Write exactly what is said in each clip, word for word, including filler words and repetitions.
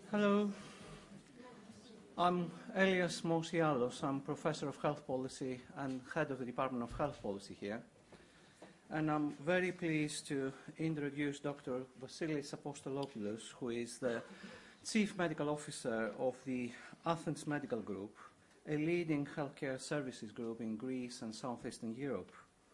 Hello. I'm Elias Mosialos. I'm Professor of Health Policy and Head of the Department of Health Policy here. And I'm very pleased to introduce Doctor Vasilis Apostolopoulos, who is the Chief Medical Officer of the Athens Medical Group, a leading healthcare services group in Greece and Southeastern Europe.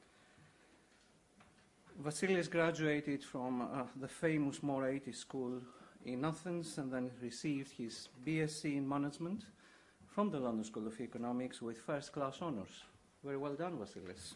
Vasilis graduated from uh, the famous Moraiti School in Athens and then received his B S c in Management from the London School of Economics with first-class honors. Very well done, Vasilis.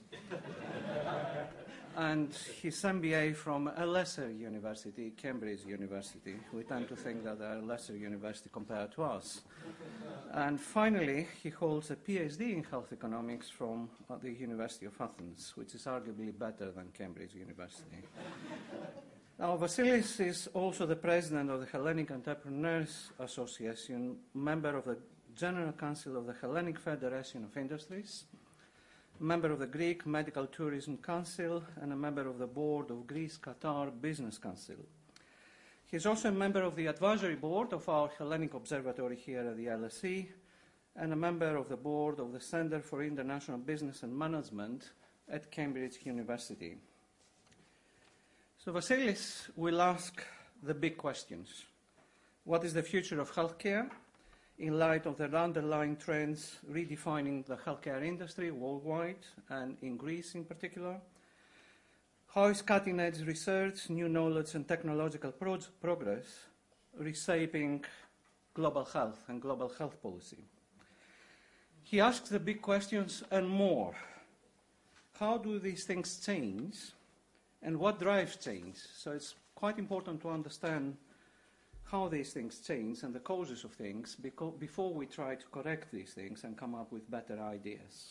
And his M B A from a lesser university, Cambridge University. We tend to think that they're a lesser university compared to us. And finally, he holds a PhD in health economics from uh, the University of Athens, which is arguably better than Cambridge University. Now, Vasilis is also the president of the Hellenic Entrepreneurs Association, member of the General Council of the Hellenic Federation of Industries, member of the Greek Medical Tourism Council, and a member of the board of Greece-Qatar Business Council. He is also a member of the advisory board of our Hellenic Observatory here at the L S E, and a member of the board of the Center for International Business and Management at Cambridge University. So Vasilis will ask the big questions. What is the future of healthcare in light of the underlying trends redefining the healthcare industry worldwide and in Greece in particular? How is cutting-edge research, new knowledge and technological pro progress reshaping global health and global health policy? He asks the big questions and more. How do these things change? And what drives change? So it's quite important to understand how these things change and the causes of things before we try to correct these things and come up with better ideas.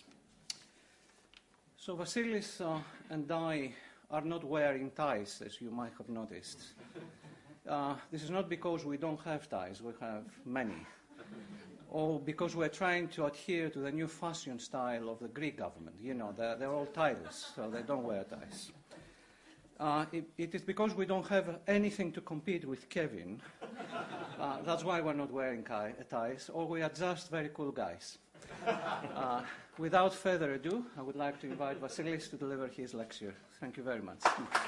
So Vasilis uh, and I are not wearing ties, as you might have noticed. Uh, this is not because we don't have ties, we have many. Or because we're trying to adhere to the new fashion style of the Greek government. You know, they're, they're all tieless, so they don't wear ties. Uh, it, it is because we don't have anything to compete with Kevin. Uh, that's why we're not wearing ties, or we are just very cool guys. Uh, without further ado, I would like to invite Vasilis to deliver his lecture. Thank you very much.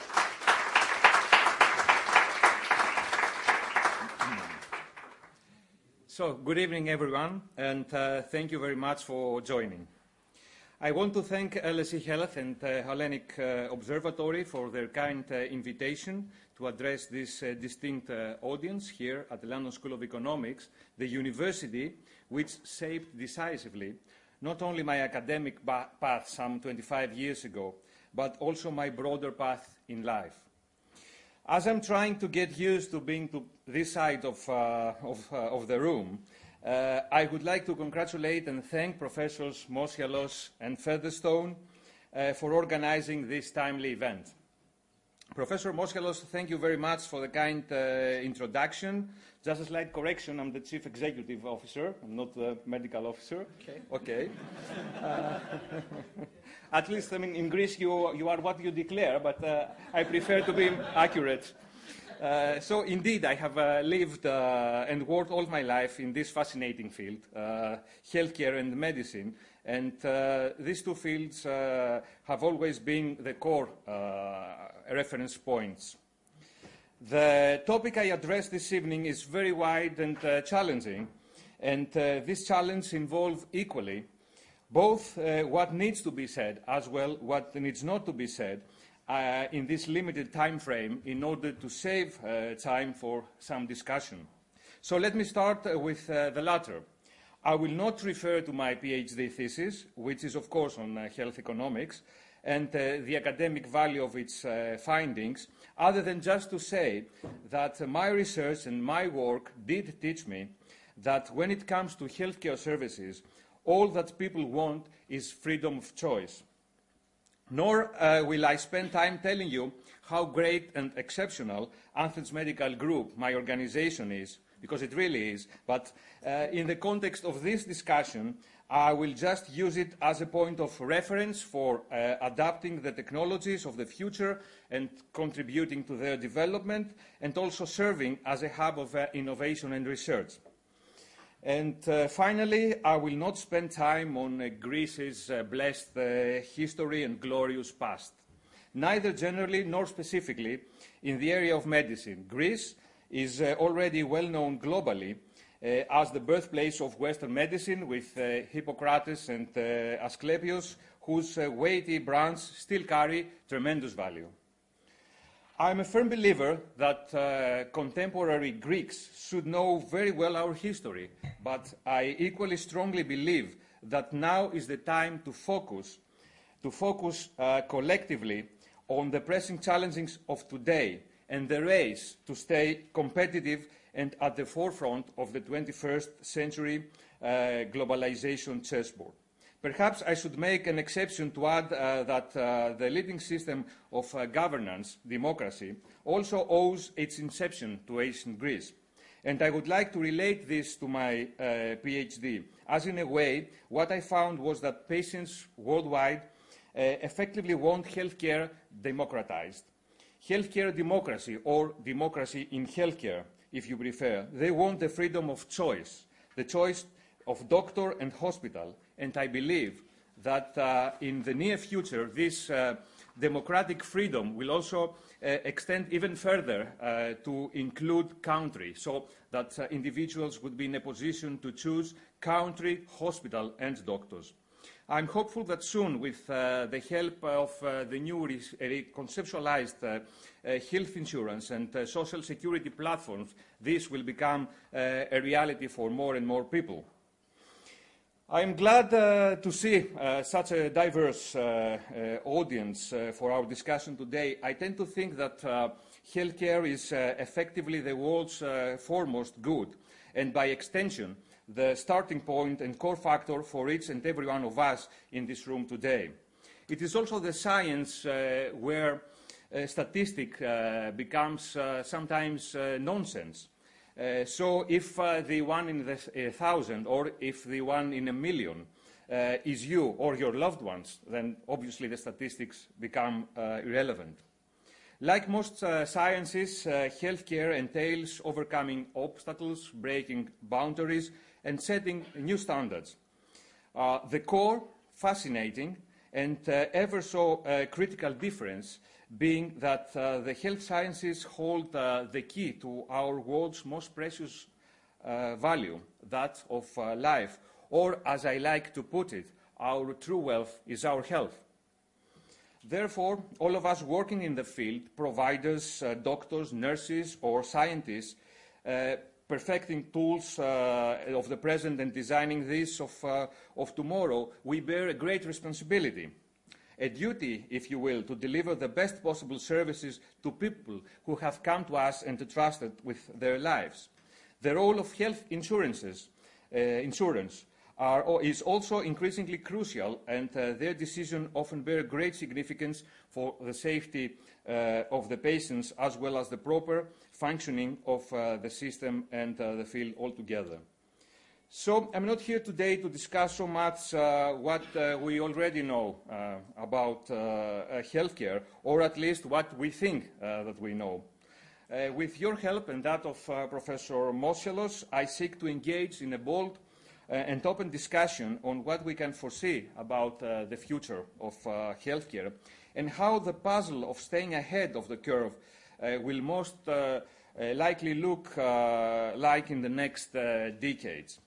So, good evening, everyone, and uh, thank you very much for joining. I want to thank L S E Health and uh, Hellenic uh, Observatory for their kind uh, invitation to address this uh, distinct uh, audience here at the London School of Economics, the university which shaped decisively not only my academic path some twenty-five years ago, but also my broader path in life. As I'm trying to get used to being to this side of, uh, of, uh, of the room, Uh, I would like to congratulate and thank Professors Mosialos and Featherstone uh, for organizing this timely event. Professor Mosialos, thank you very much for the kind uh, introduction. Just a slight correction, I'm the Chief Executive Officer, I'm not the Medical Officer. Okay. Okay. uh, at least, I mean, in Greece you, you are what you declare, but uh, I prefer to be accurate. Uh, so indeed, I have uh, lived uh, and worked all my life in this fascinating field, uh, healthcare and medicine, and uh, these two fields uh, have always been the core uh, reference points. The topic I address this evening is very wide and uh, challenging, and uh, this challenge involves equally both uh, what needs to be said as well what needs not to be said, Uh, in this limited time frame in order to save uh, time for some discussion. So let me start uh, with uh, the latter. I will not refer to my PhD thesis, which is of course on uh, health economics, and uh, the academic value of its uh, findings, other than just to say that uh, my research and my work did teach me that when it comes to healthcare services, all that people want is freedom of choice. Nor uh, will I spend time telling you how great and exceptional Athens Medical Group, my organization, is, because it really is. But uh, in the context of this discussion, I will just use it as a point of reference for uh, adapting the technologies of the future and contributing to their development, and also serving as a hub of uh, innovation and research. And uh, finally, I will not spend time on uh, Greece's uh, blessed uh, history and glorious past, neither generally nor specifically in the area of medicine. Greece is uh, already well known globally uh, as the birthplace of Western medicine, with uh, Hippocrates and uh, Asclepius, whose uh, weighty brands still carry tremendous value. I am a firm believer that uh, contemporary Greeks should know very well our history, but I equally strongly believe that now is the time to focus, to focus uh, collectively on the pressing challenges of today and the race to stay competitive and at the forefront of the twenty-first century uh, globalization chessboard. Perhaps I should make an exception to add uh, that uh, the leading system of uh, governance, democracy, also owes its inception to ancient Greece. And I would like to relate this to my uh, PhD, as in a way, what I found was that patients worldwide uh, effectively want healthcare democratized. Healthcare democracy, or democracy in healthcare, if you prefer. They want the freedom of choice, the choice of doctor and hospital. And I believe that uh, in the near future, this uh, democratic freedom will also uh, extend even further uh, to include country, so that uh, individuals would be in a position to choose country, hospital, and doctors. I'm hopeful that soon, with uh, the help of uh, the new reconceptualized uh, uh, health insurance and uh, social security platforms, this will become uh, a reality for more and more people. I am glad uh, to see uh, such a diverse uh, uh, audience uh, for our discussion today. I tend to think that uh, healthcare is uh, effectively the world's uh, foremost good, and by extension, the starting point and core factor for each and every one of us in this room today. It is also the science uh, where uh, statistic uh, becomes uh, sometimes uh, nonsense. Uh, so if uh, the one in the uh, thousand, or if the one in a million uh, is you or your loved ones, then obviously the statistics become uh, irrelevant. Like most uh, sciences, uh, healthcare entails overcoming obstacles, breaking boundaries, and setting new standards. Uh, the core, fascinating, and uh, ever so uh, critical difference being that uh, the health sciences hold uh, the key to our world's most precious uh, value, that of uh, life, or, as I like to put it, our true wealth is our health. Therefore, all of us working in the field, providers, uh, doctors, nurses, or scientists, uh, perfecting tools uh, of the present and designing this of, uh, of tomorrow, we bear a great responsibility. A duty, if you will, to deliver the best possible services to people who have come to us and entrusted with their lives. The role of health insurances, uh, insurance are, is also increasingly crucial, and uh, their decision often bear great significance for the safety uh, of the patients, as well as the proper functioning of uh, the system and uh, the field altogether. So I'm not here today to discuss so much uh, what uh, we already know uh, about uh, uh, healthcare, or at least what we think uh, that we know. Uh, with your help and that of uh, Professor Moschelos, I seek to engage in a bold uh, and open discussion on what we can foresee about uh, the future of uh, healthcare, and how the puzzle of staying ahead of the curve uh, will most uh, uh, likely look uh, like in the next uh, decades.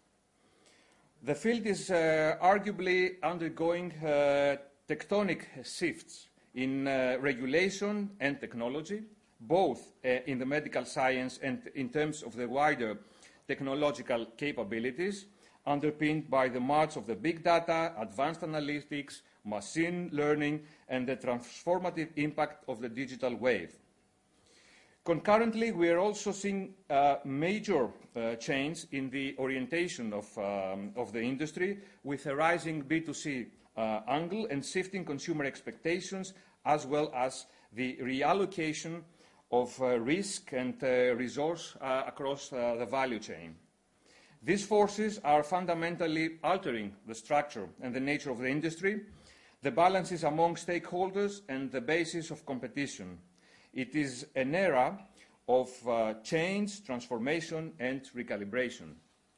The field is uh, arguably undergoing uh, tectonic shifts in uh, regulation and technology, both uh, in the medical science and in terms of the wider technological capabilities, underpinned by the march of the big data, advanced analytics, machine learning, and the transformative impact of the digital wave. Concurrently, we are also seeing uh, major uh, change in the orientation of, um, of the industry, with a rising B two C uh, angle and shifting consumer expectations, as well as the reallocation of uh, risk and uh, resource uh, across uh, the value chain. These forces are fundamentally altering the structure and the nature of the industry, the balances among stakeholders, and the basis of competition. It is an era of uh, change, transformation, and recalibration.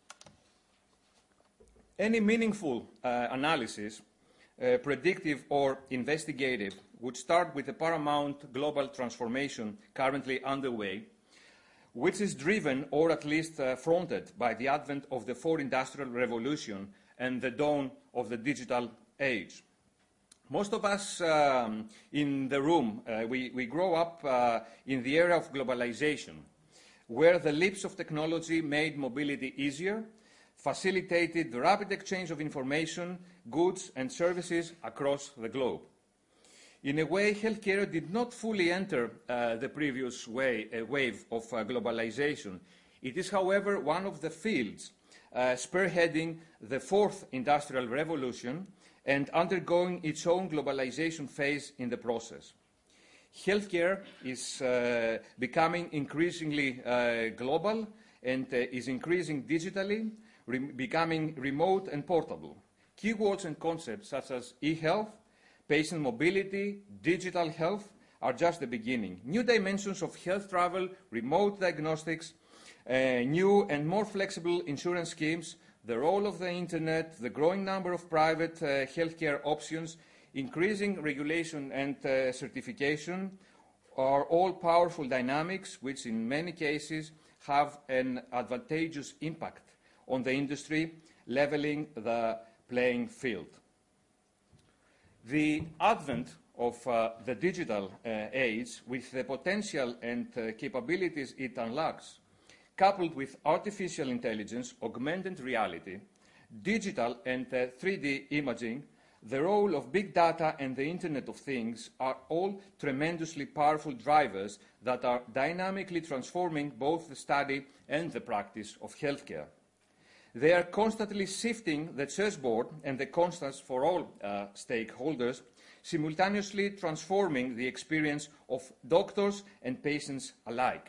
Any meaningful uh, analysis, uh, predictive or investigative, would start with the paramount global transformation currently underway, which is driven or at least uh, fronted by the advent of the fourth industrial revolution and the dawn of the digital age. Most of us um, in the room, uh, we, we grow up uh, in the era of globalization, where the leaps of technology made mobility easier, facilitated the rapid exchange of information, goods and services across the globe. In a way, healthcare did not fully enter uh, the previous way, uh, wave of uh, globalization. It is, however, one of the fields uh, spearheading the fourth industrial revolution and undergoing its own globalization phase in the process. Healthcare is uh, becoming increasingly uh, global and uh, is increasing digitally, re becoming remote and portable. Keywords and concepts such as e-health, patient mobility, digital health are just the beginning. New dimensions of health travel, remote diagnostics, uh, new and more flexible insurance schemes, the role of the internet, the growing number of private uh, healthcare options, increasing regulation and uh, certification are all powerful dynamics which in many cases have an advantageous impact on the industry, leveling the playing field. The advent of uh, the digital uh, age, with the potential and uh, capabilities it unlocks, coupled with artificial intelligence, augmented reality, digital and uh, three D imaging, the role of big data and the Internet of Things are all tremendously powerful drivers that are dynamically transforming both the study and the practice of healthcare. They are constantly shifting the chessboard and the constants for all uh, stakeholders, simultaneously transforming the experience of doctors and patients alike.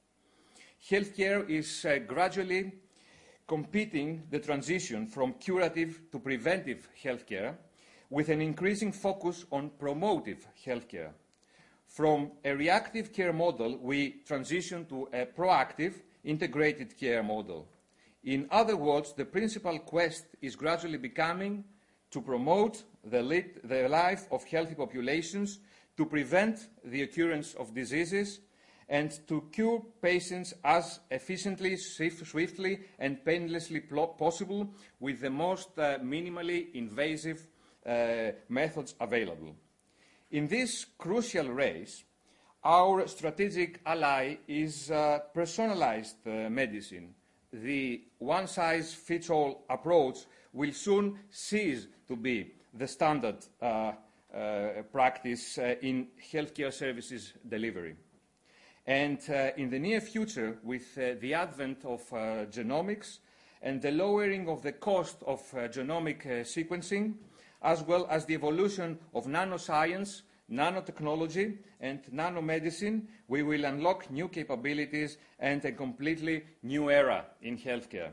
Healthcare is uh, gradually completing the transition from curative to preventive healthcare, with an increasing focus on promotive healthcare. From a reactive care model, we transition to a proactive, integrated care model. In other words, the principal quest is gradually becoming to promote the, lead, the life of healthy populations, to prevent the occurrence of diseases, and to cure patients as efficiently, swiftly, and painlessly possible with the most uh, minimally invasive uh, methods available. In this crucial race, our strategic ally is uh, personalized uh, medicine. The one-size-fits-all approach will soon cease to be the standard uh, uh, practice uh, in healthcare services delivery. And uh, in the near future, with uh, the advent of uh, genomics and the lowering of the cost of uh, genomic uh, sequencing, as well as the evolution of nanoscience, nanotechnology, and nanomedicine, we will unlock new capabilities and a completely new era in healthcare.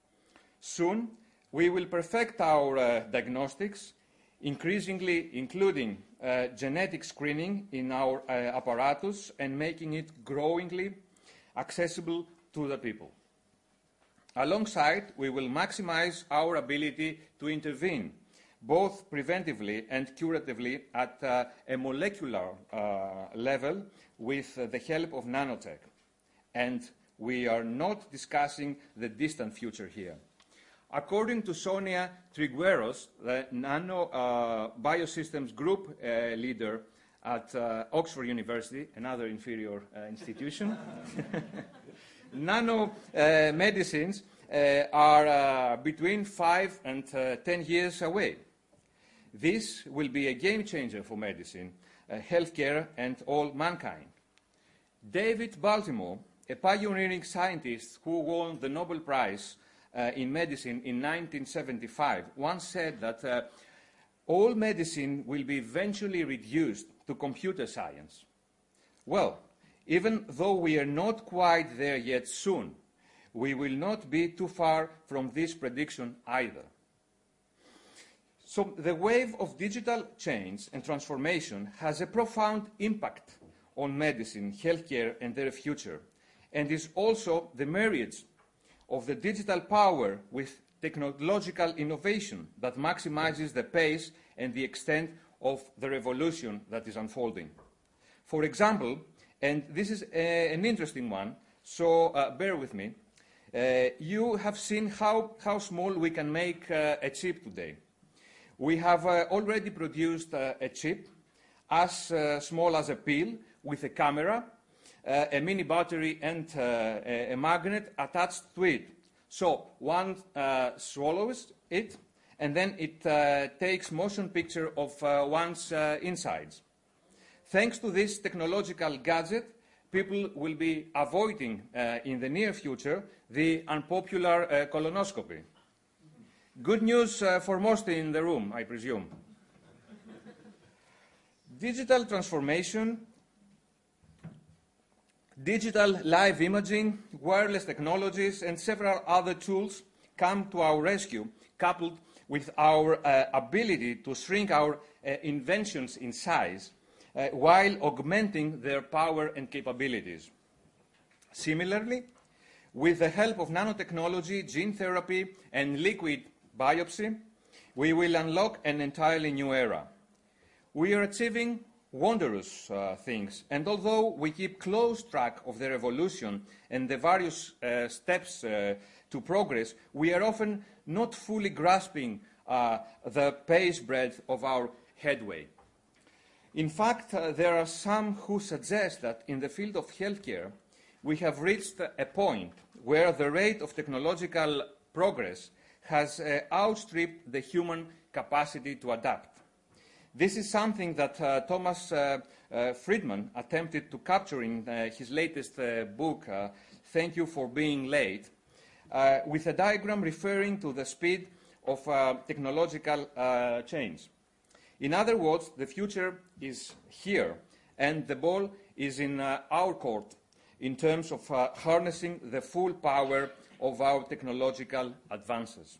Soon, we will perfect our uh, diagnostics, increasingly including uh, genetic screening in our uh, apparatus and making it growingly accessible to the people. Alongside, we will maximize our ability to intervene both preventively and curatively at uh, a molecular uh, level with uh, the help of nanotech. And we are not discussing the distant future here. According to Sonia Trigueros, the Nano uh, Biosystems Group uh, leader at uh, Oxford University, another inferior uh, institution, nano uh, medicines uh, are uh, between five and uh, ten years away. This will be a game changer for medicine, uh, healthcare, and all mankind. David Baltimore, a pioneering scientist who won the Nobel Prize uh, in medicine in nineteen seventy-five, once said that uh, all medicine will be eventually reduced to computer science. Well, even though we are not quite there yet soon, we will not be too far from this prediction either. So the wave of digital change and transformation has a profound impact on medicine, healthcare, and their future, and is also the marriage of the digital power with technological innovation that maximizes the pace and the extent of the revolution that is unfolding. For example, and this is a, an interesting one, so uh, bear with me, uh, you have seen how, how small we can make uh, a chip today. We have uh, already produced uh, a chip as uh, small as a pill with a camera, uh, a mini battery and uh, a, a magnet attached to it. So one uh, swallows it, and then it uh, takes motion picture of uh, one's uh, insides. Thanks to this technological gadget, people will be avoiding uh, in the near future the unpopular uh, colonoscopy. Good news uh, for most in the room, I presume. Digital transformation, digital live imaging, wireless technologies, and several other tools come to our rescue, coupled with our uh, ability to shrink our uh, inventions in size, uh, while augmenting their power and capabilities. Similarly, with the help of nanotechnology, gene therapy, and liquid biopsy, we will unlock an entirely new era. We are achieving wondrous uh, things, and although we keep close track of the revolution and the various uh, steps uh, to progress, we are often not fully grasping uh, the pace breadth of our headway. In fact, uh, there are some who suggest that in the field of healthcare, we have reached a point where the rate of technological progress has uh, outstripped the human capacity to adapt. This is something that uh, Thomas uh, uh, Friedman attempted to capture in uh, his latest uh, book, uh, Thank You for Being Late, uh, with a diagram referring to the speed of uh, technological uh, change. In other words, the future is here, and the ball is in uh, our court in terms of uh, harnessing the full power of our technological advances.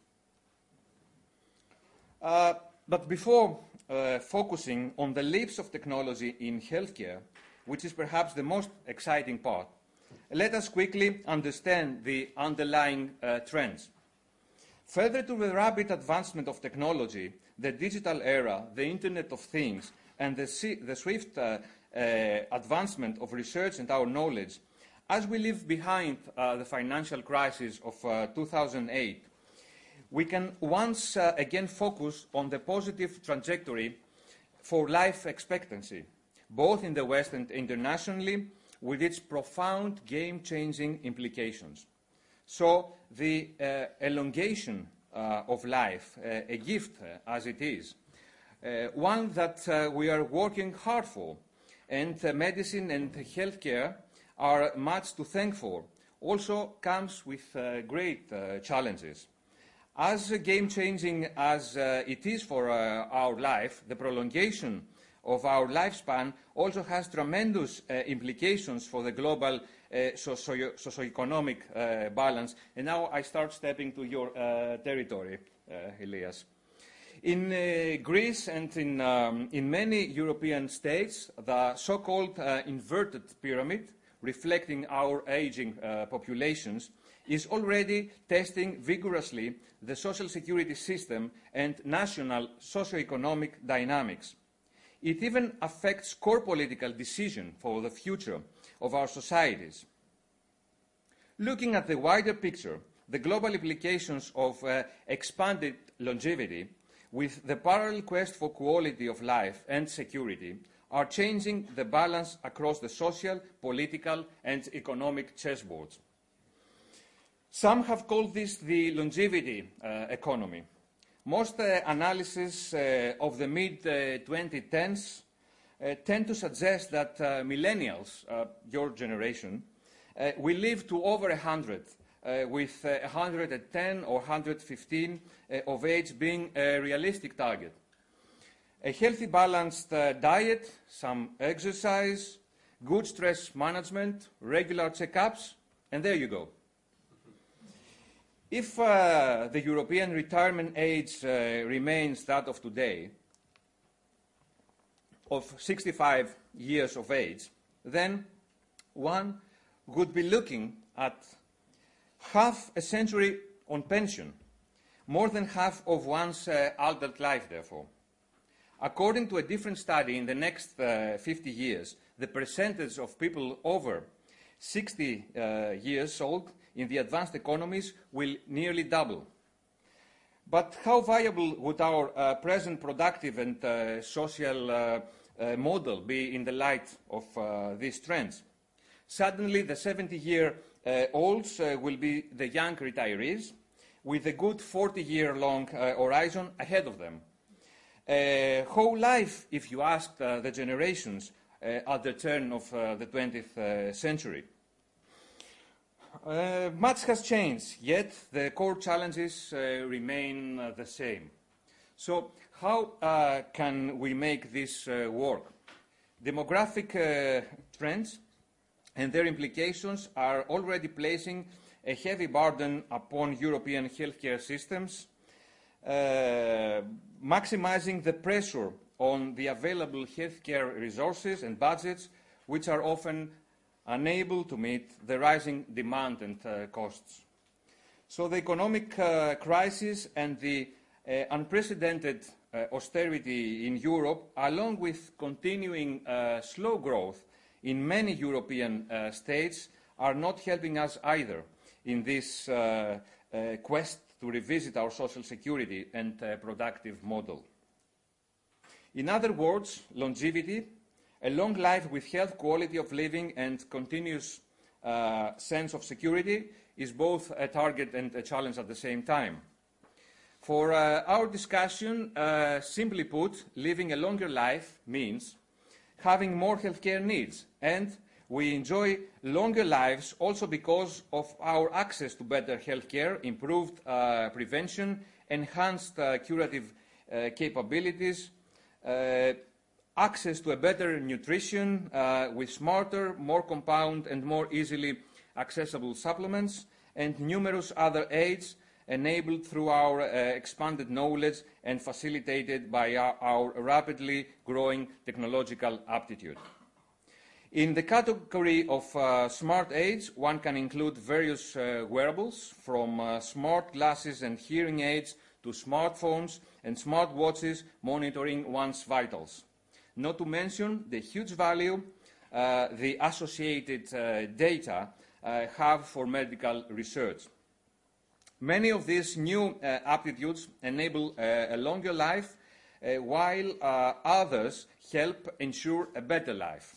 Uh, but before uh, focusing on the leaps of technology in healthcare, which is perhaps the most exciting part, let us quickly understand the underlying uh, trends. Further to the rapid advancement of technology, the digital era, the Internet of Things, and the, the swift uh, uh, advancement of research and our knowledge, as we leave behind uh, the financial crisis of uh, two thousand eight, we can once uh, again focus on the positive trajectory for life expectancy, both in the West and internationally, with its profound game-changing implications. So the uh, elongation uh, of life, uh, a gift uh, as it is, uh, one that uh, we are working hard for, and uh, medicine and healthcare are much to thank for, also comes with uh, great uh, challenges. As uh, game-changing as uh, it is for uh, our life, the prolongation of our lifespan also has tremendous uh, implications for the global uh, socio socioeconomic uh, balance. And now I start stepping to your uh, territory, uh, Elias. In uh, Greece and in, um, in many European states, the so-called uh, inverted pyramid, reflecting our aging uh, populations, is already testing vigorously the social security system and national socio-economic dynamics. It even affects core political decisions for the future of our societies. Looking at the wider picture, the global implications of uh, expanded longevity, with the parallel quest for quality of life and security, are changing the balance across the social, political, and economic chessboards. Some have called this the longevity uh, economy. Most uh, analyses uh, of the mid twenty tens uh, tend to suggest that uh, millennials, uh, your generation, uh, will live to over one hundred, uh, with uh, one hundred ten or one hundred fifteen uh, of age being a realistic target. A healthy, balanced uh, diet, some exercise, good stress management, regular checkups, and there you go. If uh, the European retirement age uh, remains that of today, of sixty-five years of age, then one would be looking at half a century on pension, more than half of one's uh, adult life, therefore. According to a different study, in the next uh, fifty years, the percentage of people over sixty uh, years old in the advanced economies will nearly double. But how viable would our uh, present productive and uh, social uh, uh, model be in the light of uh, these trends? Suddenly, the seventy-year-olds uh, uh, will be the young retirees, with a good forty-year-long uh, horizon ahead of them. Uh, whole life, if you asked uh, the generations uh, at the turn of uh, the twentieth uh, century. Uh, much has changed, yet the core challenges uh, remain uh, the same. So how uh, can we make this uh, work? Demographic uh, trends and their implications are already placing a heavy burden upon European healthcare systems, uh, maximizing the pressure on the available healthcare resources and budgets, which are often unable to meet the rising demand and uh, costs. So the economic uh, crisis and the uh, unprecedented uh, austerity in Europe, along with continuing uh, slow growth in many European uh, states, are not helping us either in this uh, uh, quest to revisit our social security and uh, productive model. In other words, longevity, a long life with health, quality of living and continuous uh, sense of security is both a target and a challenge at the same time. For uh, our discussion, uh, simply put, living a longer life means having more healthcare needs, and we enjoy longer lives also because of our access to better healthcare, improved uh, prevention, enhanced uh, curative uh, capabilities, uh, access to a better nutrition uh, with smarter, more compound and more easily accessible supplements, and numerous other aids enabled through our uh, expanded knowledge and facilitated by our, our rapidly growing technological aptitude. In the category of uh, smart aids, one can include various uh, wearables, from uh, smart glasses and hearing aids to smartphones and smartwatches monitoring one's vitals. Not to mention the huge value uh, the associated uh, data uh, have for medical research. Many of these new uh, aptitudes enable uh, a longer life, uh, while uh, others help ensure a better life.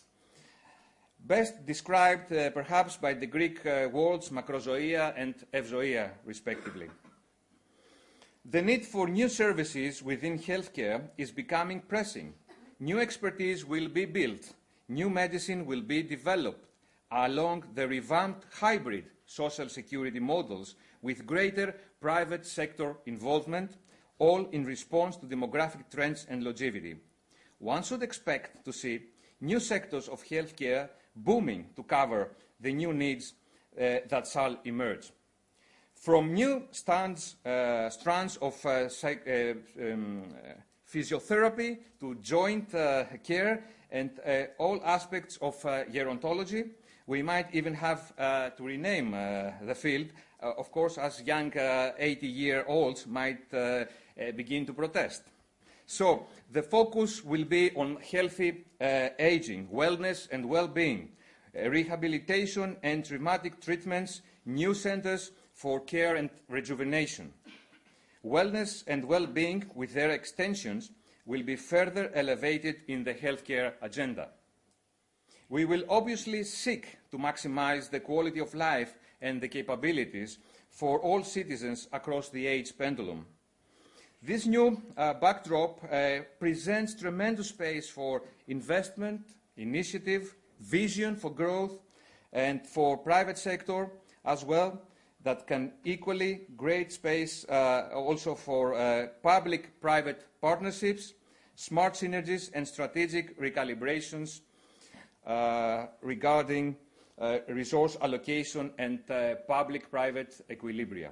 Best described uh, perhaps by the Greek uh, words makrozoia and evzoia, respectively. The need for new services within healthcare is becoming pressing. New expertise will be built, new medicine will be developed along the revamped hybrid social security models with greater private sector involvement, all in response to demographic trends and longevity. One should expect to see new sectors of healthcare booming to cover the new needs uh, that shall emerge. From new stands, uh, strands of uh, psych, uh, um, uh, physiotherapy to joint uh, care and uh, all aspects of uh, gerontology, we might even have uh, to rename uh, the field, uh, of course, as young eighty-year-olds might uh, uh, begin to protest. So the focus will be on healthy uh, aging, wellness and well-being, uh, rehabilitation and traumatic treatments, new centers for care and rejuvenation. Wellness and well-being, with their extensions, will be further elevated in the healthcare agenda. We will obviously seek to maximize the quality of life and the capabilities for all citizens across the age pendulum. This new uh, backdrop uh, presents tremendous space for investment, initiative, vision for growth, and for private sector as well, that can equally great space uh, also for uh, public-private partnerships, smart synergies, and strategic recalibrations uh, regarding uh, resource allocation and uh, public-private equilibria.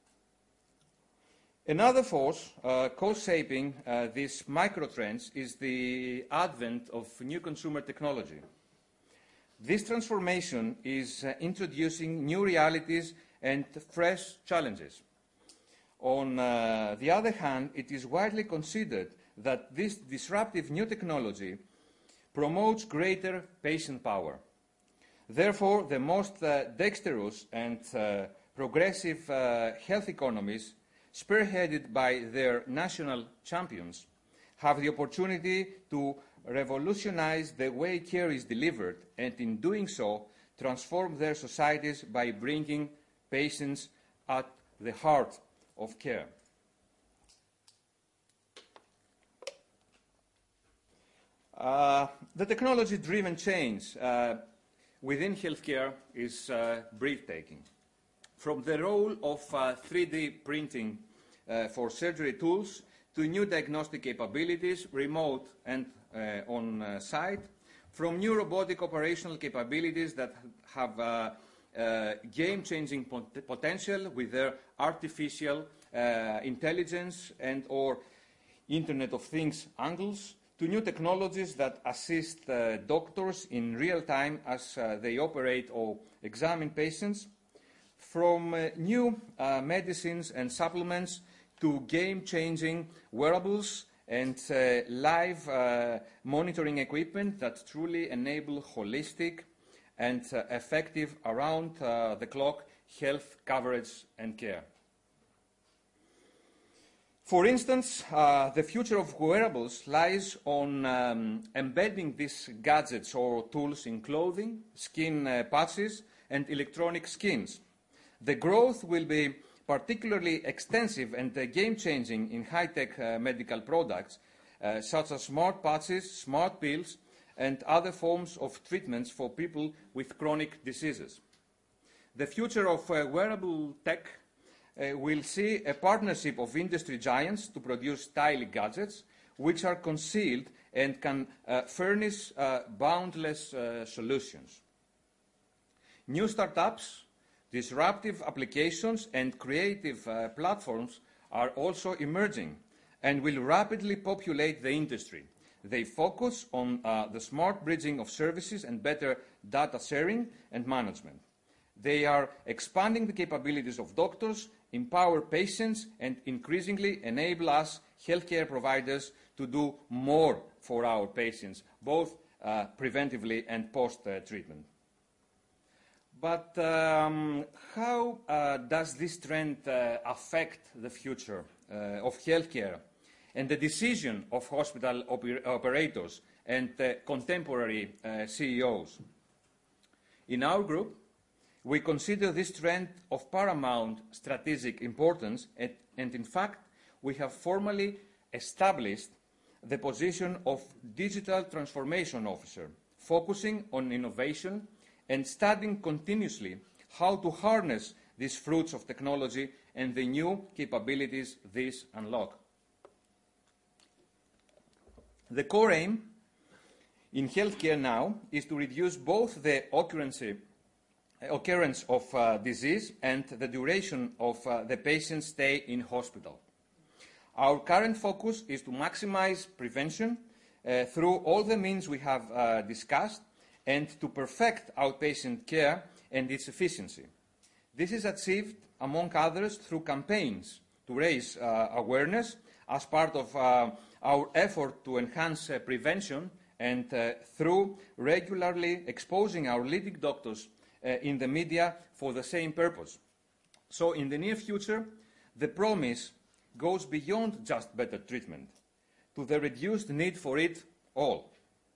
Another force uh, co-shaping uh, these microtrends is the advent of new consumer technology. This transformation is uh, introducing new realities and fresh challenges. On uh, the other hand, it is widely considered that this disruptive new technology promotes greater patient power. Therefore, the most uh, dexterous and uh, progressive uh, health economies, spearheaded by their national champions, have the opportunity to revolutionize the way care is delivered and, in doing so, transform their societies by bringing patients at the heart of care. Uh, the technology-driven change uh, within healthcare is uh, breathtaking. From the role of uh, three D printing uh, for surgery tools to new diagnostic capabilities, remote and uh, on-site, from new robotic operational capabilities that have uh, uh, game-changing pot potential with their artificial uh, intelligence and or Internet of Things angles, to new technologies that assist uh, doctors in real time as uh, they operate or examine patients, from uh, new uh, medicines and supplements to game-changing wearables and uh, live uh, monitoring equipment that truly enable holistic and uh, effective around-the-clock uh, health coverage and care. For instance, uh, the future of wearables lies on um, embedding these gadgets or tools in clothing, skin uh, patches, and electronic skins. The growth will be particularly extensive and uh, game-changing in high-tech uh, medical products, uh, such as smart patches, smart pills, and other forms of treatments for people with chronic diseases. The future of uh, wearable tech uh, will see a partnership of industry giants to produce stylish gadgets, which are concealed and can uh, furnish uh, boundless uh, solutions. New startups, disruptive applications and creative uh, platforms are also emerging and will rapidly populate the industry. They focus on uh, the smart bridging of services and better data sharing and management. They are expanding the capabilities of doctors, empower patients, and increasingly enable us, healthcare providers, to do more for our patients, both uh, preventively and post-treatment. But um, how uh, does this trend uh, affect the future uh, of healthcare and the decision of hospital oper operators and uh, contemporary uh, C E Os? In our group, we consider this trend of paramount strategic importance, and, and in fact, we have formally established the position of Digital Transformation Officer, focusing on innovation and studying continuously how to harness these fruits of technology and the new capabilities these unlock. The core aim in healthcare now is to reduce both the occurrence, occurrence of uh, disease and the duration of uh, the patient's stay in hospital. Our current focus is to maximize prevention uh, through all the means we have uh, discussed, and to perfect outpatient care and its efficiency. This is achieved, among others, through campaigns to raise uh, awareness as part of uh, our effort to enhance uh, prevention, and uh, through regularly exposing our leading doctors uh, in the media for the same purpose. So in the near future, the promise goes beyond just better treatment to the reduced need for it all.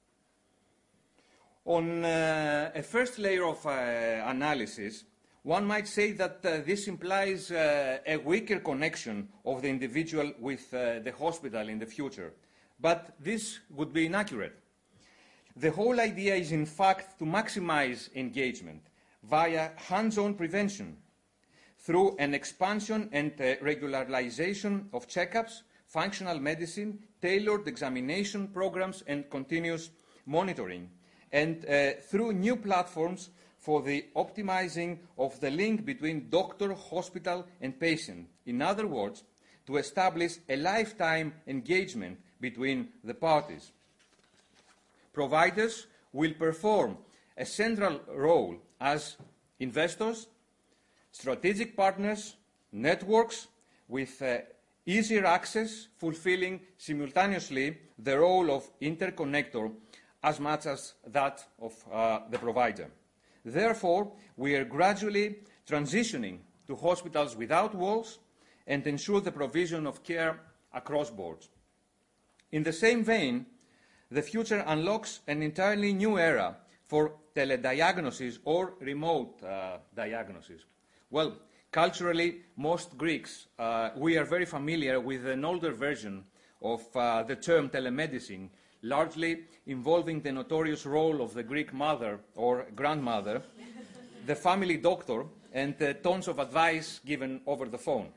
On uh, a first layer of uh, analysis, one might say that uh, this implies uh, a weaker connection of the individual with uh, the hospital in the future. But this would be inaccurate. The whole idea is, in fact, to maximize engagement via hands-on prevention, through an expansion and uh, regularization of checkups, functional medicine, tailored examination programs, and continuous monitoring, and uh, through new platforms for the optimizing of the link between doctor, hospital, and patient. In other words, to establish a lifetime engagement between the parties. Providers will perform a central role as investors, strategic partners, networks with uh, easier access, fulfilling simultaneously the role of interconnector as much as that of uh, the provider. Therefore, we are gradually transitioning to hospitals without walls and ensure the provision of care across boards. In the same vein, the future unlocks an entirely new era for telediagnosis or remote uh, diagnosis. Well, culturally, most Greeks, uh, we are very familiar with an older version of uh, the term telemedicine, largely involving the notorious role of the Greek mother or grandmother, the family doctor, and uh, tons of advice given over the phone.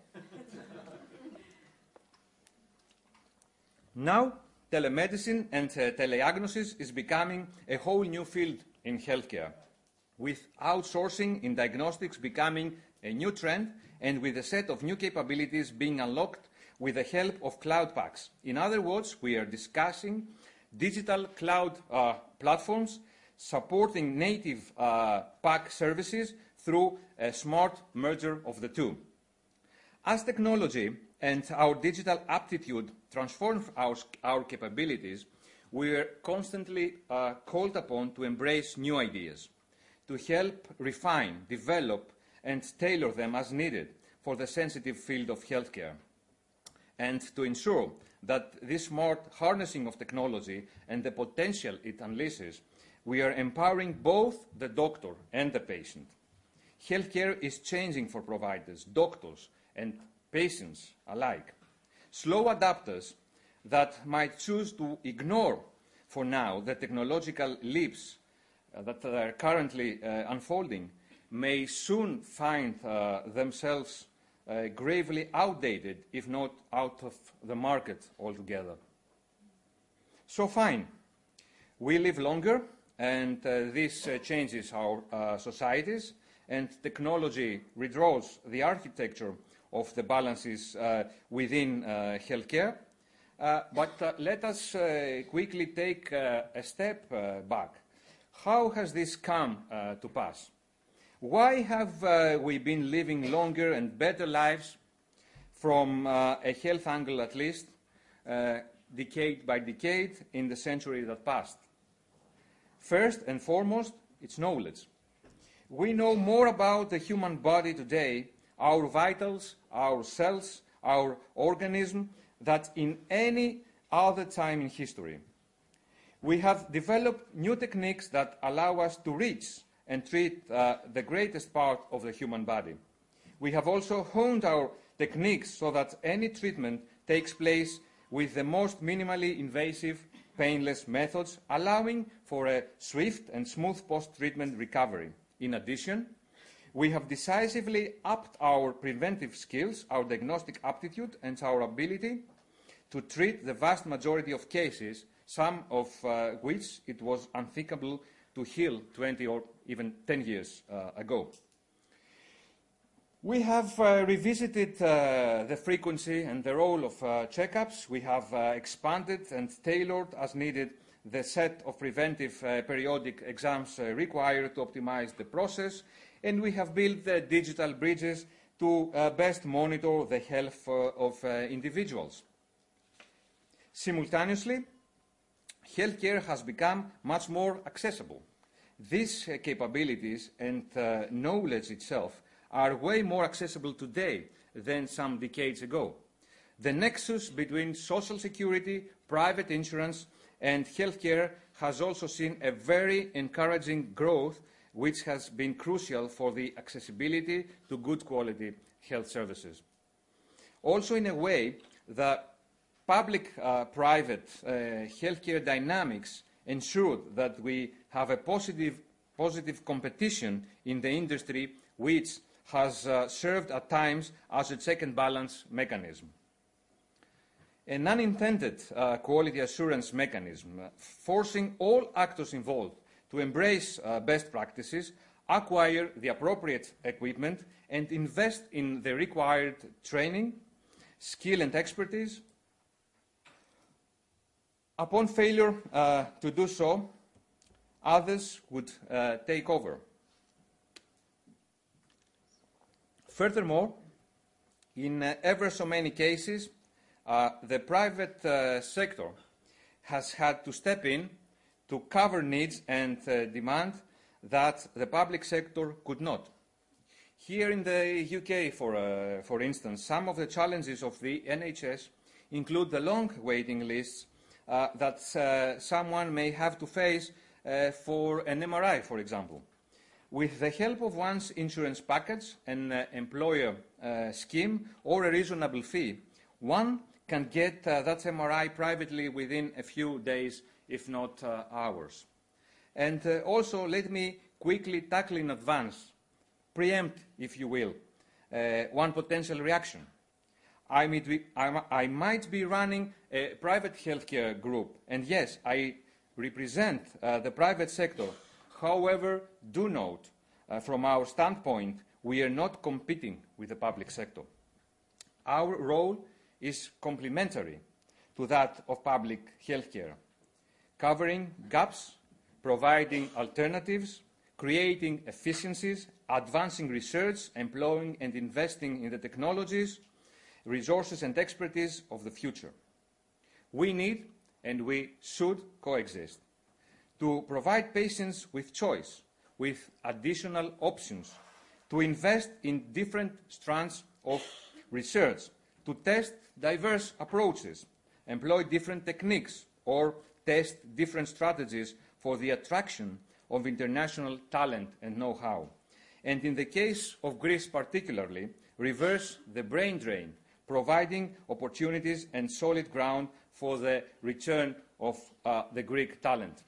Now, telemedicine and uh, teleagnosis is becoming a whole new field in healthcare, with outsourcing in diagnostics becoming a new trend and with a set of new capabilities being unlocked with the help of cloud packs. In other words, we are discussing digital cloud uh, platforms supporting native uh, pack services through a smart merger of the two. As technology and our digital aptitude transform our, our capabilities, we are constantly uh, called upon to embrace new ideas, to help refine, develop, and tailor them as needed for the sensitive field of healthcare, and to ensure that this smart harnessing of technology and the potential it unleashes, we are empowering both the doctor and the patient. Healthcare is changing for providers, doctors, and patients alike. Slow adapters that might choose to ignore for now the technological leaps uh, that are currently uh, unfolding may soon find uh, themselves uh, gravely outdated, if not out of the market altogether. So fine, we live longer, and uh, this uh, changes our uh, societies, and technology redraws the architecture of the balances uh, within uh, healthcare. Uh, but uh, let us uh, quickly take uh, a step uh, back. How has this come uh, to pass? Why have uh, we been living longer and better lives, from uh, a health angle at least, uh, decade by decade in the century that passed? First and foremost, it's knowledge. We know more about the human body today, our vitals, our cells, our organism, than in any other time in history. We have developed new techniques that allow us to reach and treat uh, the greatest part of the human body. We have also honed our techniques so that any treatment takes place with the most minimally invasive, painless methods, allowing for a swift and smooth post-treatment recovery. In addition, we have decisively upped our preventive skills, our diagnostic aptitude, and our ability to treat the vast majority of cases, some of uh, which it was unthinkable to heal twenty or even ten years uh, ago. We have uh, revisited uh, the frequency and the role of uh, checkups. We have uh, expanded and tailored as needed the set of preventive uh, periodic exams uh, required to optimize the process, and we have built uh, digital bridges to uh, best monitor the health uh, of uh, individuals. Simultaneously, healthcare has become much more accessible. These uh, capabilities and uh, knowledge itself are way more accessible today than some decades ago. The nexus between social security, private insurance, and healthcare has also seen a very encouraging growth, which has been crucial for the accessibility to good quality health services. Also, in a way, the public-private uh, uh, healthcare dynamics ensured that we have a positive, positive competition in the industry, which has uh, served at times as a check and balance mechanism. An unintended uh, quality assurance mechanism, uh, forcing all actors involved to embrace uh, best practices, acquire the appropriate equipment, and invest in the required training, skill and expertise. Upon failure uh, to do so, others would uh, take over. Furthermore, in uh, ever so many cases, uh, the private uh, sector has had to step in to cover needs and uh, demand that the public sector could not. Here in the U K, for, uh, for instance, some of the challenges of the N H S include the long waiting lists uh, that uh, someone may have to face uh, for an M R I, for example. With the help of one's insurance package, an uh, employer uh, scheme, or a reasonable fee, one can get uh, that M R I privately within a few days, if not uh, hours. And uh, also, let me quickly tackle in advance, preempt, if you will, uh, one potential reaction. I might, be, I, I might be running a private healthcare group, and yes, I represent uh, the private sector. However, do note, uh, from our standpoint, we are not competing with the public sector. Our role is complementary to that of public healthcare, covering gaps, providing alternatives, creating efficiencies, advancing research, employing and investing in the technologies, resources and expertise of the future. We need and we should coexist to provide patients with choice, with additional options, to invest in different strands of research, to test diverse approaches, employ different techniques, or test different strategies for the attraction of international talent and know-how. And in the case of Greece particularly, reverse the brain drain, providing opportunities and solid ground for the return of uh, the Greek talent.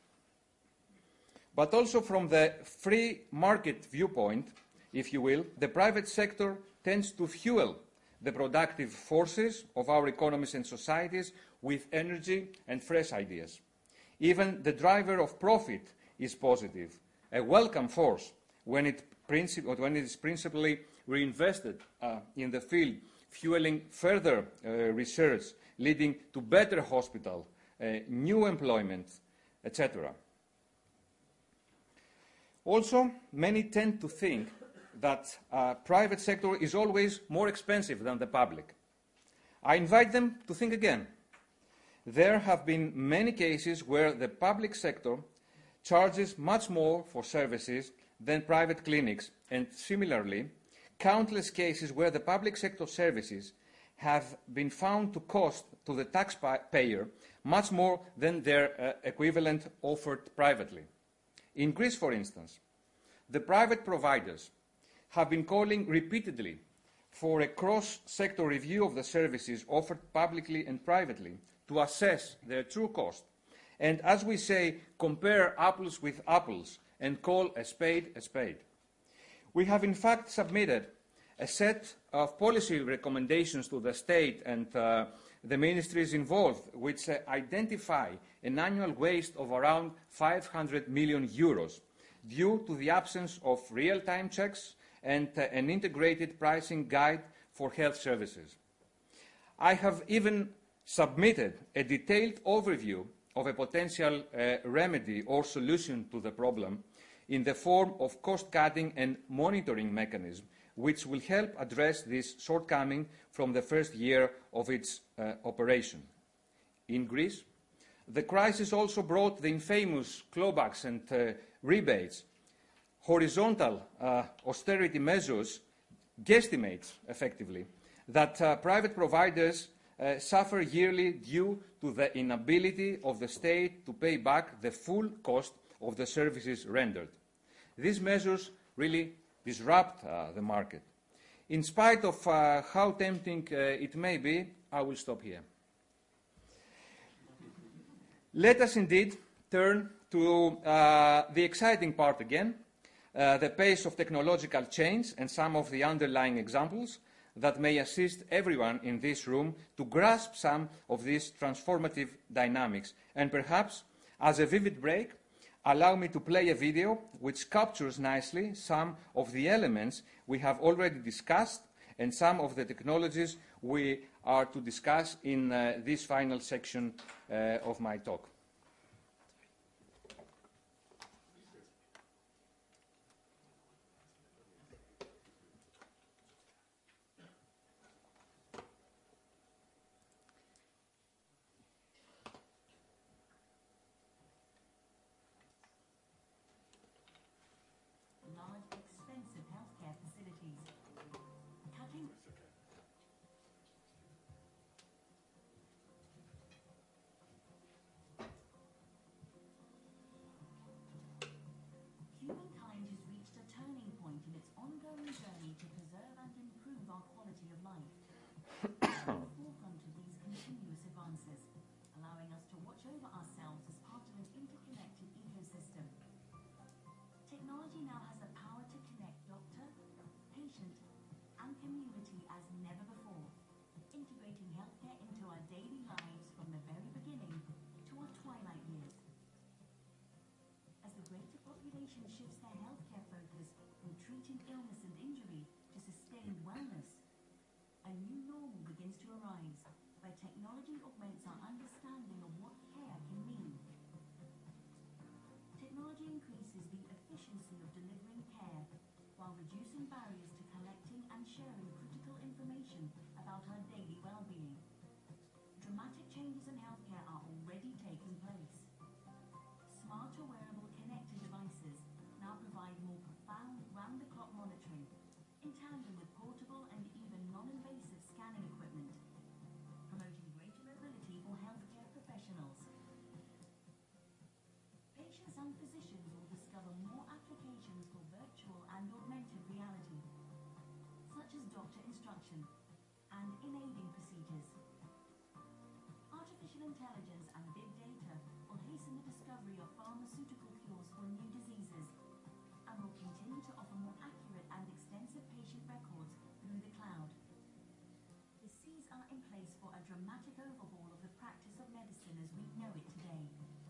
But also from the free market viewpoint, if you will, the private sector tends to fuel the productive forces of our economies and societies with energy and fresh ideas. Even the driver of profit is positive, a welcome force when it, when it is principally reinvested uh, in the field, fueling further uh, research, leading to better hospital, uh, new employment, et cetera. Also, many tend to think that uh, private sector is always more expensive than the public. I invite them to think again. There have been many cases where the public sector charges much more for services than private clinics, and similarly, countless cases where the public sector services have been found to cost to the taxpayer much more than their uh, equivalent offered privately. In Greece, for instance, the private providers have been calling repeatedly for a cross-sector review of the services offered publicly and privately to assess their true cost. And as we say, compare apples with apples and call a spade a spade. We have in fact submitted a set of policy recommendations to the state and uh, the ministries involved, which uh, identify an annual waste of around five hundred million euros due to the absence of real-time checks and uh, an integrated pricing guide for health services. I have even submitted a detailed overview of a potential uh, remedy or solution to the problem in the form of cost-cutting and monitoring mechanism, which will help address this shortcoming from the first year of its uh, operation. In Greece, the crisis also brought the infamous clawbacks and uh, rebates. Horizontal uh, austerity measures guesstimates, effectively, that uh, private providers uh, suffer yearly due to the inability of the state to pay back the full cost of the services rendered. These measures really disrupt uh, the market. In spite of uh, how tempting uh, it may be, I will stop here. Let us indeed turn to uh, the exciting part again, uh, the pace of technological change and some of the underlying examples that may assist everyone in this room to grasp some of these transformative dynamics. And perhaps, as a vivid break, allow me to play a video which captures nicely some of the elements we have already discussed and some of the technologies we are to discuss in uh, this final section uh, of my talk. Humankind has reached a turning point in its ongoing journey to preserve and improve our quality of life. At the forefront of these continuous advances, allowing us to watch over ourselves as part of an interconnected ecosystem. Technology now has the power to connect doctor, patient, and community as never before, integrating healthcare into our daily lives from the very beginning to our twilight years. As the greater population shifts their healthcare focus from treating illness and injury to sustained wellness, a new normal begins to arise, where technology augments our understanding of what care can mean. Technology increases the efficiency of delivering care, while reducing barriers to collecting and sharing critical information about our daily well-being. Dramatic changes in healthcare are already taking place. Smarter wearable connected devices now provide more profound round-the-clock monitoring, in tandem with portable and even non-invasive scanning equipment, promoting greater mobility for healthcare professionals. Patients and physicians will discover more applications for virtual and augmented reality, such as doctor instruction and in aiding procedures. Artificial intelligence and big data will hasten the discovery of pharmaceutical cures for new diseases and will continue to offer more accurate and extensive patient records through the cloud. The seeds are in place for a dramatic overhaul of the practice of medicine as we know it today.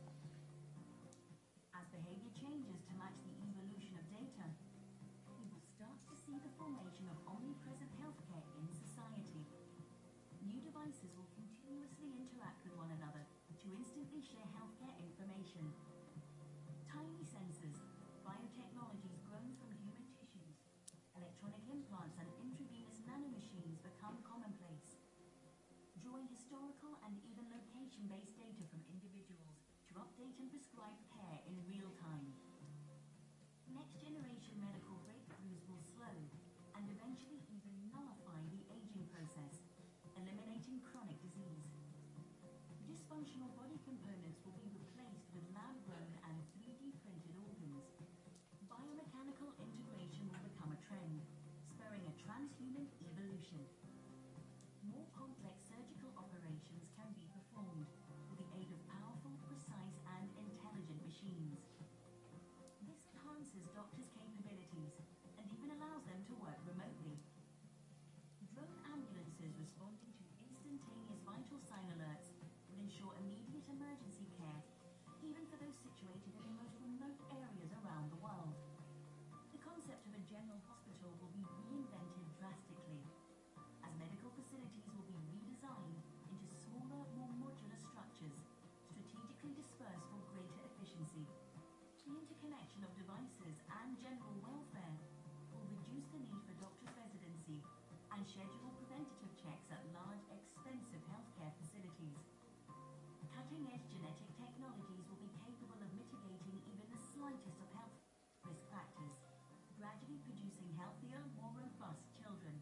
As behavior changes to match the evolution of data, we will start to see the formation of omnipresent healthcare in society. New devices will continuously interact with one another to instantly share healthcare information. Tiny sensors, biotechnologies grown from human tissues, electronic implants and intravenous nanomachines become commonplace, drawing historical and even location-based data from individuals to update and prescribe care in real time. Next-generation medical breakthroughs will slow and eventually even nullify the aging process, eliminating chronic disease. Dysfunctional body components will be replaced with lab-grown and three D printed organs. Biomechanical integration will become a trend, spurring a transhuman evolution. More complex surgical operations can be performed with the aid of powerful, precise, and intelligent machines. This enhances doctors' capabilities and even allows them to work remotely. Drone ambulances responding to instantaneous vital sign alerts will ensure immediate emergency care, even for those situated in the most remote areas around the world. The concept of a general hospital will be reinvented drastically, as medical facilities will be redesigned into smaller, more modular structures, strategically dispersed for greater efficiency. The interconnection of devices and general welfare will reduce the need for doctor's residency and schedule preventative checks at large, expensive healthcare facilities. Cutting-edge genetic technologies will be capable of mitigating even the slightest of health risk factors, gradually producing healthier, more robust children.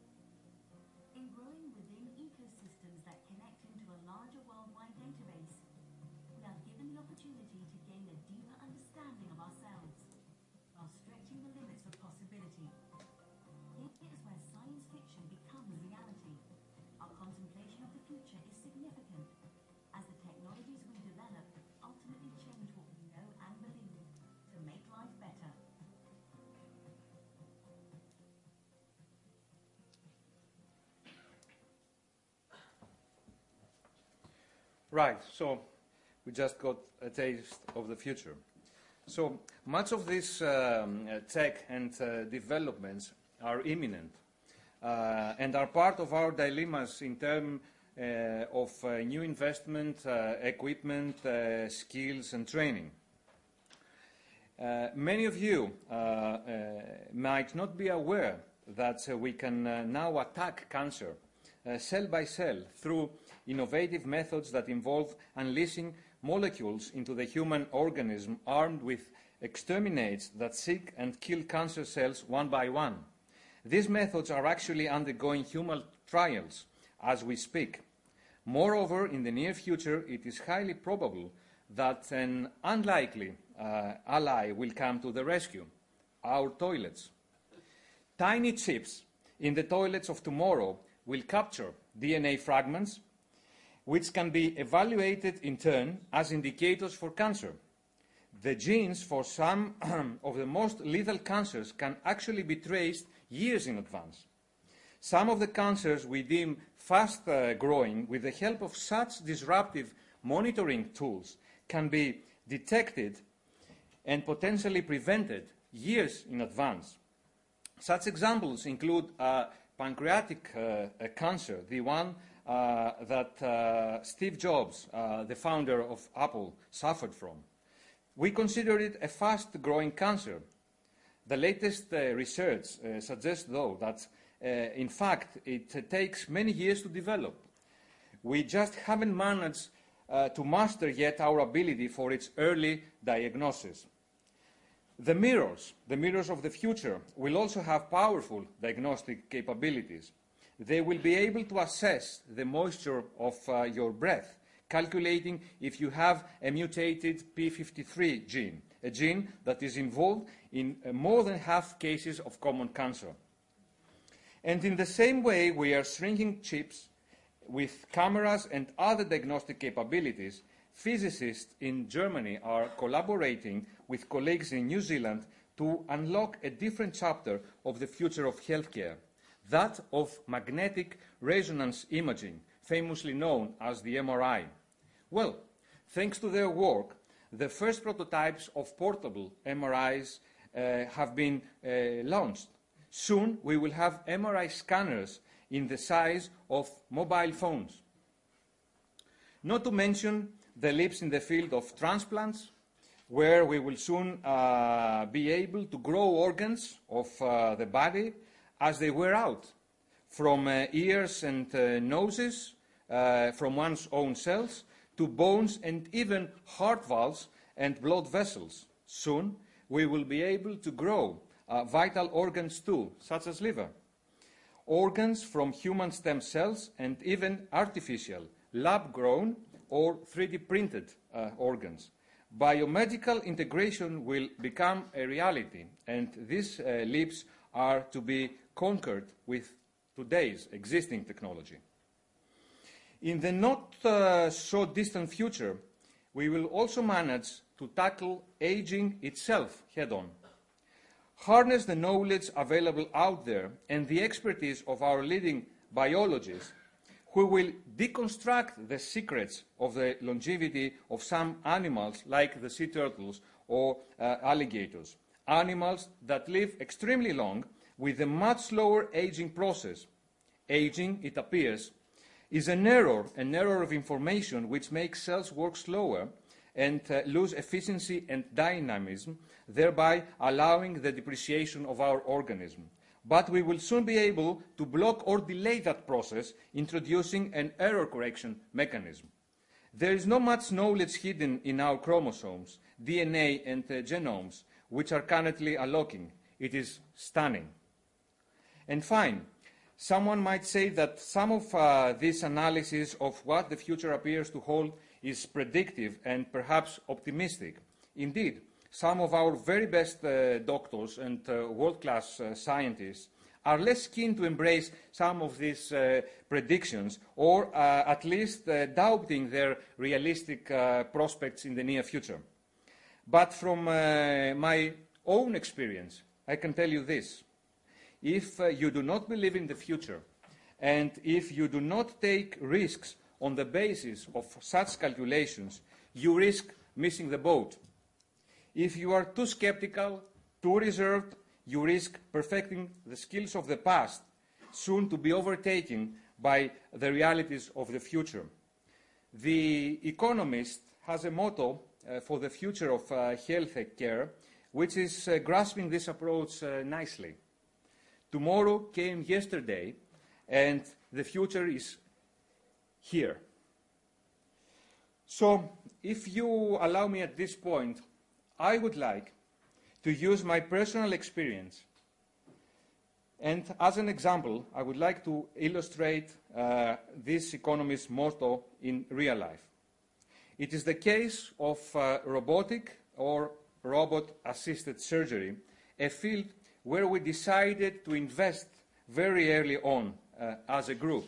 In growing within ecosystems that connect into a larger worldwide database, we are given the opportunity to gain a deeper understanding of ourselves, while stretching the limits of possibility. It is where science fiction becomes reality. Our contemplation of the future is significant, as the technologies we develop ultimately change what we know and believe to make life better. Right, so we just got a taste of the future. So much of this um, uh, tech and uh, developments are imminent uh, and are part of our dilemmas in terms uh, of uh, new investment, uh, equipment, uh, skills and training. Uh, many of you uh, uh, might not be aware that uh, we can uh, now attack cancer uh, cell by cell through innovative methods that involve unleashing molecules into the human organism armed with exterminates that seek and kill cancer cells one by one. These methods are actually undergoing human trials as we speak. Moreover, in the near future, it is highly probable that an unlikely uh, ally will come to the rescue, our toilets. Tiny chips in the toilets of tomorrow will capture D N A fragments which can be evaluated in turn as indicators for cancer. The genes for some of the most lethal cancers can actually be traced years in advance. Some of the cancers we deem fast-growing, uh, with the help of such disruptive monitoring tools, can be detected and potentially prevented years in advance. Such examples include uh, pancreatic uh, cancer, the one uh, that uh, Steve Jobs, uh, the founder of Apple, suffered from. We consider it a fast-growing cancer. The latest uh, research uh, suggests, though, that uh, in fact it uh, takes many years to develop. We just haven't managed uh, to master yet our ability for its early diagnosis. The mirrors, the mirrors of the future, will also have powerful diagnostic capabilities. They will be able to assess the moisture of uh, your breath, calculating if you have a mutated P fifty-three gene, a gene that is involved in uh, more than half cases of common cancer. And in the same way we are shrinking chips with cameras and other diagnostic capabilities, physicists in Germany are collaborating with colleagues in New Zealand to unlock a different chapter of the future of healthcare, that of magnetic resonance imaging, famously known as the M R I. Well, thanks to their work, the first prototypes of portable M R Is uh, have been uh, launched. Soon we will have M R I scanners in the size of mobile phones. Not to mention the leaps in the field of transplants, where we will soon uh, be able to grow organs of uh, the body as they wear out, from uh, ears and uh, noses, uh, from one's own cells, to bones and even heart valves and blood vessels. Soon we will be able to grow uh, vital organs too, such as liver. Organs from human stem cells and even artificial, lab-grown or three D printed uh, organs. Biomedical integration will become a reality, and these uh, leaps are to be conquered with today's existing technology. In the not uh, so distant future, we will also manage to tackle aging itself head-on. Harness the knowledge available out there and the expertise of our leading biologists, who will deconstruct the secrets of the longevity of some animals like the sea turtles or uh, alligators, animals that live extremely long with a much slower aging process. Aging, it appears, is an error, an error of information which makes cells work slower and uh, lose efficiency and dynamism, thereby allowing the depreciation of our organism. But we will soon be able to block or delay that process, introducing an error correction mechanism. There is not much knowledge hidden in our chromosomes, D N A and uh, genomes, which are currently unlocking. It is stunning. And fine, someone might say that some of uh, this analysis of what the future appears to hold is predictive and perhaps optimistic. Indeed, some of our very best uh, doctors and uh, world-class uh, scientists are less keen to embrace some of these uh, predictions, or uh, at least uh, doubting their realistic uh, prospects in the near future. But from uh, my own experience, I can tell you this. If uh, you do not believe in the future, and if you do not take risks on the basis of such calculations, you risk missing the boat. If you are too skeptical, too reserved, you risk perfecting the skills of the past, soon to be overtaken by the realities of the future. The Economist has a motto uh, for the future of uh, health care, which is uh, grasping this approach uh, nicely. Tomorrow came yesterday, and the future is here. So, if you allow me at this point, I would like to use my personal experience. And as an example, I would like to illustrate uh, this Economist motto in real life. It is the case of uh, robotic or robot-assisted surgery, a field where we decided to invest very early on uh, as a group.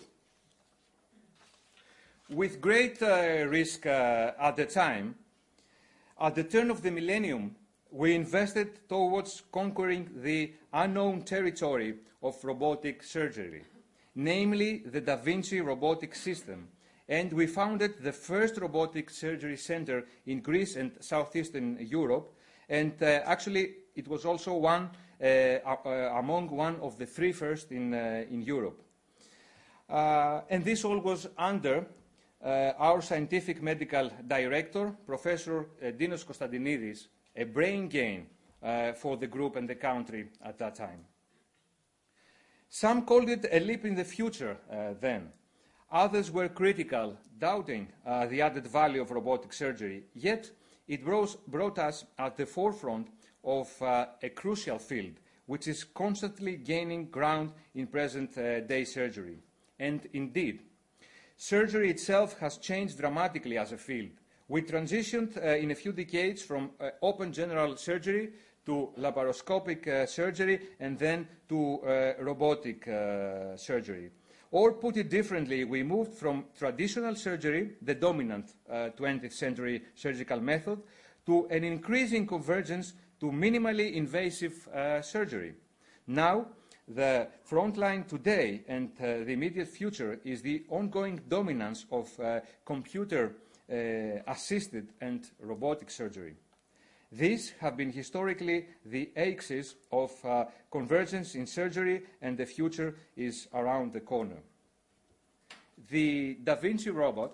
With great uh, risk uh, at the time, at the turn of the millennium, we invested towards conquering the unknown territory of robotic surgery, namely the Da Vinci robotic system, and we founded the first robotic surgery center in Greece and southeastern Europe, and uh, actually it was also one uh, uh, among one of the three first in, uh, in Europe. Uh, and this all was under uh, our scientific medical director, Professor uh, Dinos Konstantinidis, a brain gain uh, for the group and the country at that time. Some called it a leap in the future uh, then. Others were critical, doubting uh, the added value of robotic surgery, yet it brought, brought us at the forefront of uh, a crucial field, which is constantly gaining ground in present-day uh, surgery. And indeed, surgery itself has changed dramatically as a field. We transitioned uh, in a few decades from uh, open general surgery to laparoscopic uh, surgery and then to uh, robotic uh, surgery. Or put it differently, we moved from traditional surgery, the dominant uh, twentieth century surgical method, to an increasing convergence to minimally invasive uh, surgery. Now, the front line today and uh, the immediate future is the ongoing dominance of uh, computer Uh, assisted and robotic surgery. These have been historically the axis of uh, convergence in surgery, and the future is around the corner. The Da Vinci robot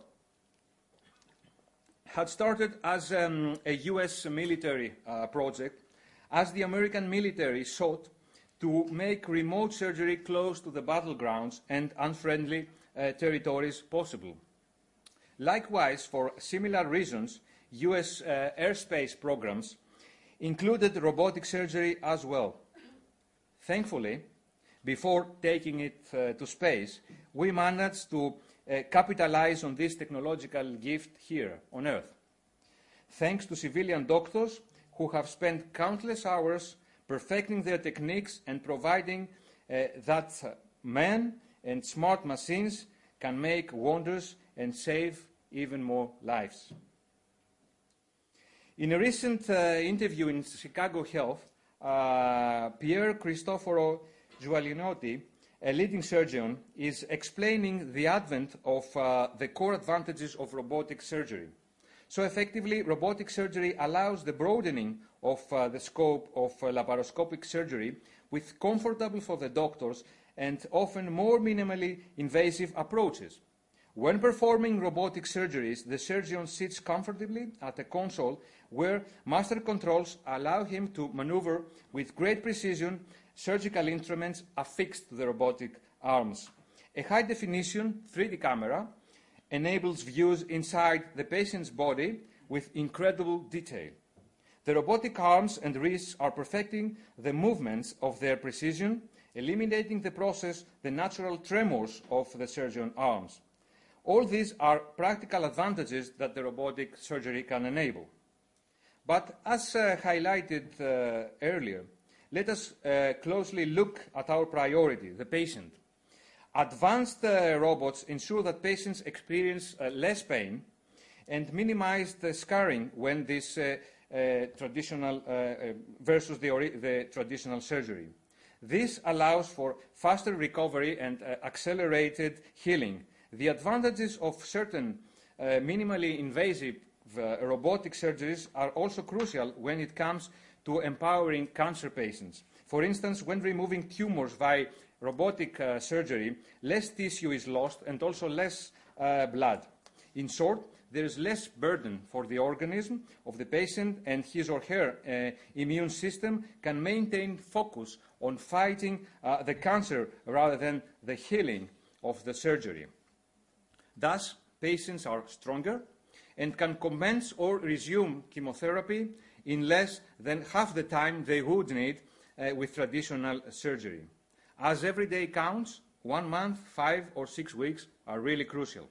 had started as um, a U S military uh, project, as the American military sought to make remote surgery close to the battlegrounds and unfriendly uh, territories possible. Likewise, for similar reasons, U S uh, airspace programs included robotic surgery as well. Thankfully, before taking it uh, to space, we managed to uh, capitalize on this technological gift here on Earth, thanks to civilian doctors who have spent countless hours perfecting their techniques and providing uh, that uh, men and smart machines can make wonders and save even more lives. In a recent uh, interview in Chicago Health, uh, Pier Cristoforo Giulianotti, a leading surgeon, is explaining the advent of uh, the core advantages of robotic surgery. So effectively, robotic surgery allows the broadening of uh, the scope of uh, laparoscopic surgery with comfortable for the doctors and often more minimally invasive approaches. When performing robotic surgeries, the surgeon sits comfortably at a console where master controls allow him to maneuver with great precision surgical instruments affixed to the robotic arms. A high-definition three D camera enables views inside the patient's body with incredible detail. The robotic arms and wrists are perfecting the movements of their precision, eliminating the process the natural tremors of the surgeon's arms. All these are practical advantages that the robotic surgery can enable. But as uh, highlighted uh, earlier, let us uh, closely look at our priority, the patient. Advanced uh, robots ensure that patients experience uh, less pain and minimize the scarring when this uh, uh, traditional uh, uh, versus the, the traditional surgery. This allows for faster recovery and uh, accelerated healing. The advantages of certain uh, minimally invasive the robotic surgeries are also crucial when it comes to empowering cancer patients. For instance, when removing tumors by robotic uh, surgery, less tissue is lost and also less uh, blood. In short, there is less burden for the organism of the patient, and his or her uh, immune system can maintain focus on fighting uh, the cancer rather than the healing of the surgery. Thus, patients are stronger and can commence or resume chemotherapy in less than half the time they would need uh, with traditional surgery. As every day counts, one month, five or six weeks are really crucial.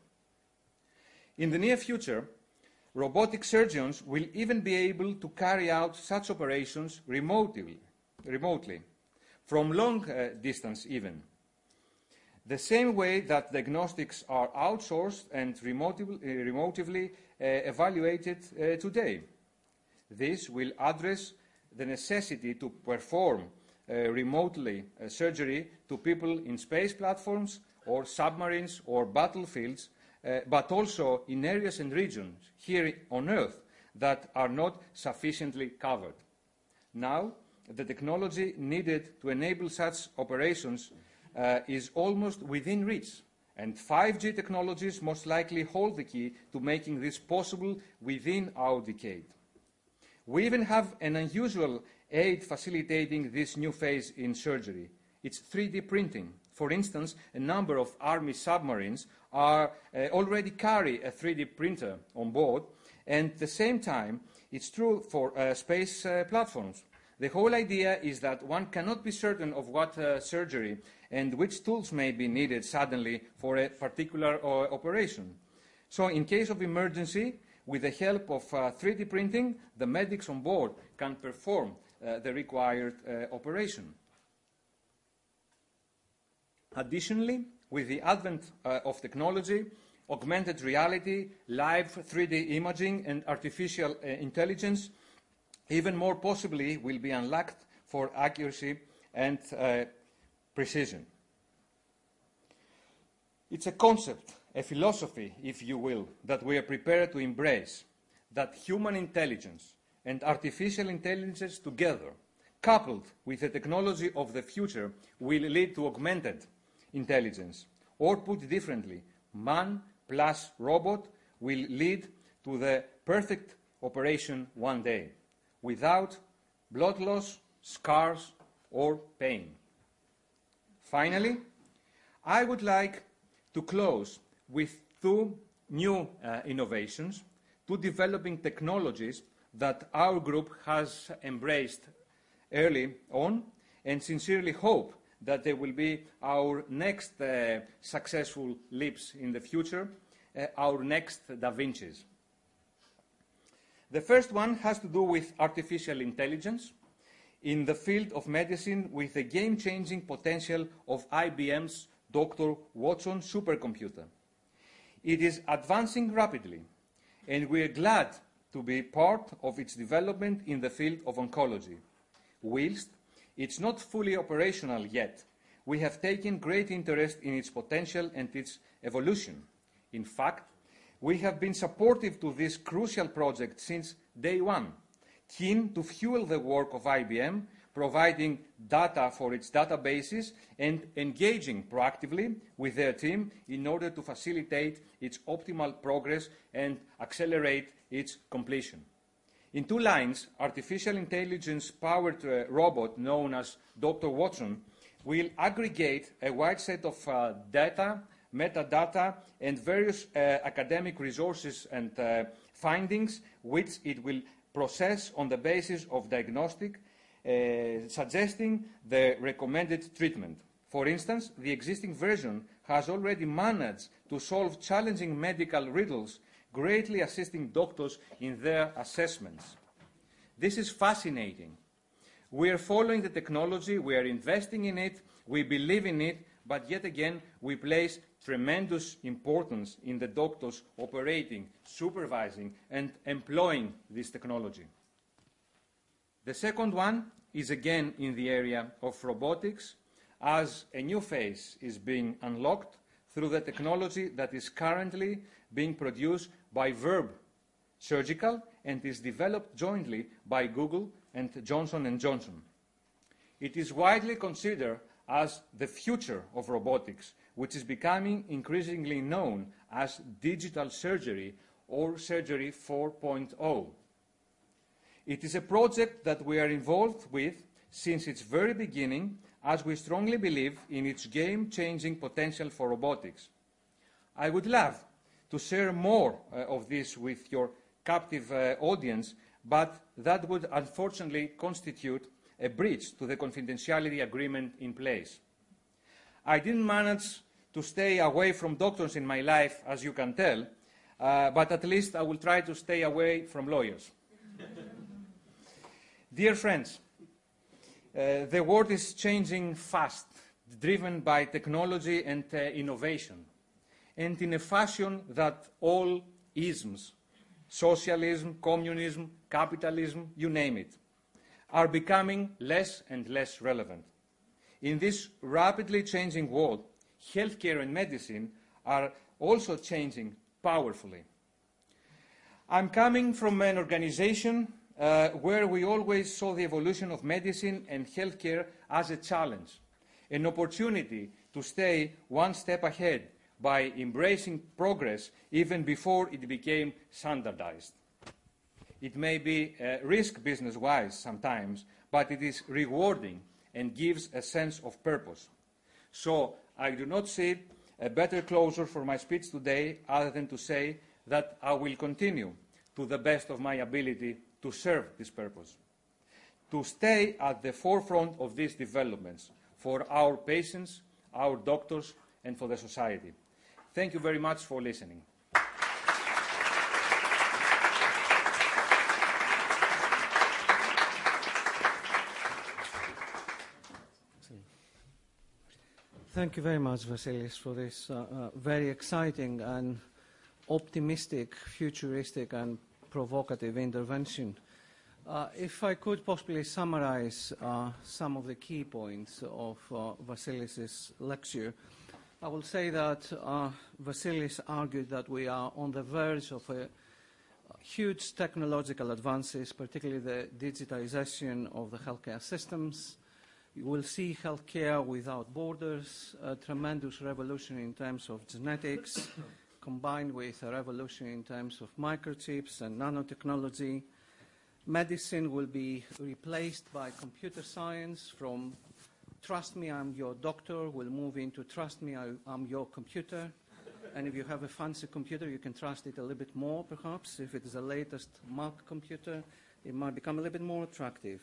In the near future, robotic surgeons will even be able to carry out such operations remotely, remotely from long uh, distance even. The same way that diagnostics are outsourced and remotely, uh, remotely uh, evaluated uh, today. This will address the necessity to perform uh, remotely uh, surgery to people in space platforms or submarines or battlefields, uh, but also in areas and regions here on Earth that are not sufficiently covered. Now, the technology needed to enable such operations uh, is almost within reach, and five G technologies most likely hold the key to making this possible within our decade. We even have an unusual aid facilitating this new phase in surgery. It's three D printing. For instance, a number of Army submarines are, uh, already carry a three D printer on board, and at the same time, it's true for uh, space uh, platforms. The whole idea is that one cannot be certain of what uh, surgery and which tools may be needed suddenly for a particular uh, operation. So in case of emergency, with the help of uh, three D printing, the medics on board can perform uh, the required uh, operation. Additionally, with the advent uh, of technology, augmented reality, live three D imaging, and artificial uh, intelligence, even more possibly will be unlocked for accuracy and uh, precision. It's a concept, a philosophy, if you will, that we are prepared to embrace, that human intelligence and artificial intelligence together, coupled with the technology of the future, will lead to augmented intelligence. Or put differently, man plus robot will lead to the perfect operation one day, without blood loss, scars, or pain. Finally, I would like to close with two new uh, innovations, two developing technologies that our group has embraced early on, and sincerely hope that they will be our next uh, successful leaps in the future, uh, our next Da Vinci's. The first one has to do with artificial intelligence in the field of medicine, with the game-changing potential of I B M's Doctor Watson supercomputer. It is advancing rapidly, and we are glad to be part of its development in the field of oncology. Whilst it's not fully operational yet, we have taken great interest in its potential and its evolution. In fact, we have been supportive to this crucial project since day one, keen to fuel the work of I B M, providing data for its databases and engaging proactively with their team in order to facilitate its optimal progress and accelerate its completion. In two lines, artificial intelligence-powered uh, robot known as Doctor Watson will aggregate a wide set of uh, data, metadata, and various uh, academic resources and uh, findings, which it will process on the basis of diagnostic, uh, suggesting the recommended treatment. For instance, the existing version has already managed to solve challenging medical riddles, greatly assisting doctors in their assessments. This is fascinating. We are following the technology, we are investing in it, we believe in it, but yet again, we place tremendous importance in the doctors operating, supervising, and employing this technology. The second one is again in the area of robotics, as a new phase is being unlocked through the technology that is currently being produced by Verb surgical, and is developed jointly by Google and Johnson and Johnson. It is widely considered as the future of robotics, which is becoming increasingly known as digital surgery or Surgery four point oh. It is a project that we are involved with since its very beginning, as we strongly believe in its game-changing potential for robotics. I would love to share more uh, of this with your captive uh, audience, but that would unfortunately constitute a breach to the confidentiality agreement in place. I didn't manage to stay away from doctors in my life, as you can tell, uh, but at least I will try to stay away from lawyers. Dear friends, uh, the world is changing fast, driven by technology and uh, innovation, and in a fashion that all isms, socialism, communism, capitalism, you name it, are becoming less and less relevant. In this rapidly changing world, healthcare and medicine are also changing powerfully. I'm coming from an organization uh, where we always saw the evolution of medicine and healthcare as a challenge, an opportunity to stay one step ahead by embracing progress even before it became standardized. It may be a risk business-wise sometimes, but it is rewarding and gives a sense of purpose. So I do not see a better closure for my speech today other than to say that I will continue to the best of my ability to serve this purpose, to stay at the forefront of these developments for our patients, our doctors, and for the society. Thank you very much for listening. Thank you very much, Vasilis, for this uh, uh, very exciting and optimistic, futuristic and provocative intervention. Uh, if I could possibly summarize uh, some of the key points of uh, Vasilis' lecture, I will say that uh, Vasilis argued that we are on the verge of a huge technological advances, particularly the digitization of the healthcare systems. You will see healthcare without borders, a tremendous revolution in terms of genetics, combined with a revolution in terms of microchips and nanotechnology. Medicine will be replaced by computer science from trust me, I'm your doctor, will move into trust me, I, I'm your computer. And if you have a fancy computer, you can trust it a little bit more, perhaps. If it is the latest Mac computer, it might become a little bit more attractive.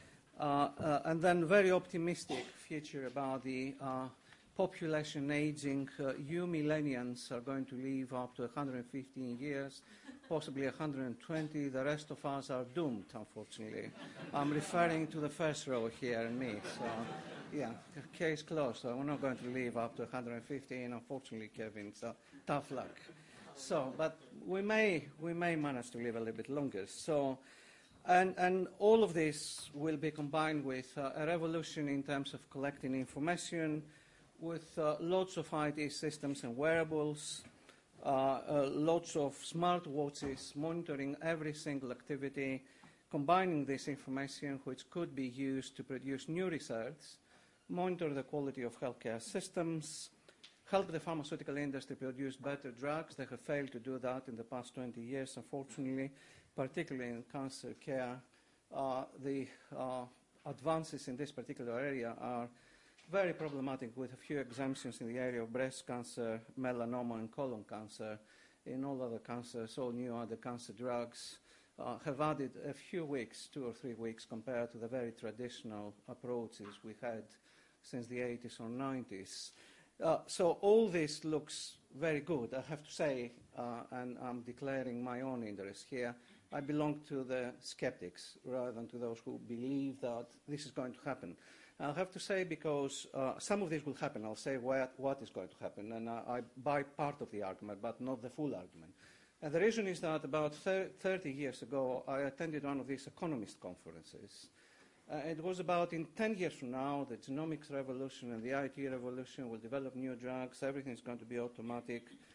Uh, uh, and then very optimistic future about the uh, population aging. Uh, you millennials are going to live up to one hundred fifteen years, possibly one hundred twenty. The rest of us are doomed, unfortunately. I'm referring to the first row here and me. So, yeah, case closed. So we're not going to live up to one hundred fifteen, unfortunately, Kevin. So tough luck. So, but we may, we may manage to live a little bit longer. So. And, and all of this will be combined with uh, a revolution in terms of collecting information, with uh, lots of I T systems and wearables, uh, uh, lots of smartwatches monitoring every single activity, combining this information which could be used to produce new research, monitor the quality of healthcare systems, help the pharmaceutical industry produce better drugs. They have failed to do that in the past twenty years, unfortunately. Particularly in cancer care, uh, the uh, advances in this particular area are very problematic, with a few exemptions in the area of breast cancer, melanoma, and colon cancer. In all other cancers, all new other cancer drugs uh, have added a few weeks, two or three weeks, compared to the very traditional approaches we had since the eighties or nineties. Uh, so all this looks very good, I have to say, uh, and I'm declaring my own interest here. I belong to the skeptics rather than to those who believe that this is going to happen. I'll have to say, because uh, some of this will happen, I'll say what, what is going to happen, and uh, I buy part of the argument, but not the full argument. And the reason is that about thirty years ago, I attended one of these economist conferences. Uh, it was about in ten years from now, the genomics revolution and the I T revolution will develop new drugs, everything is going to be automatic.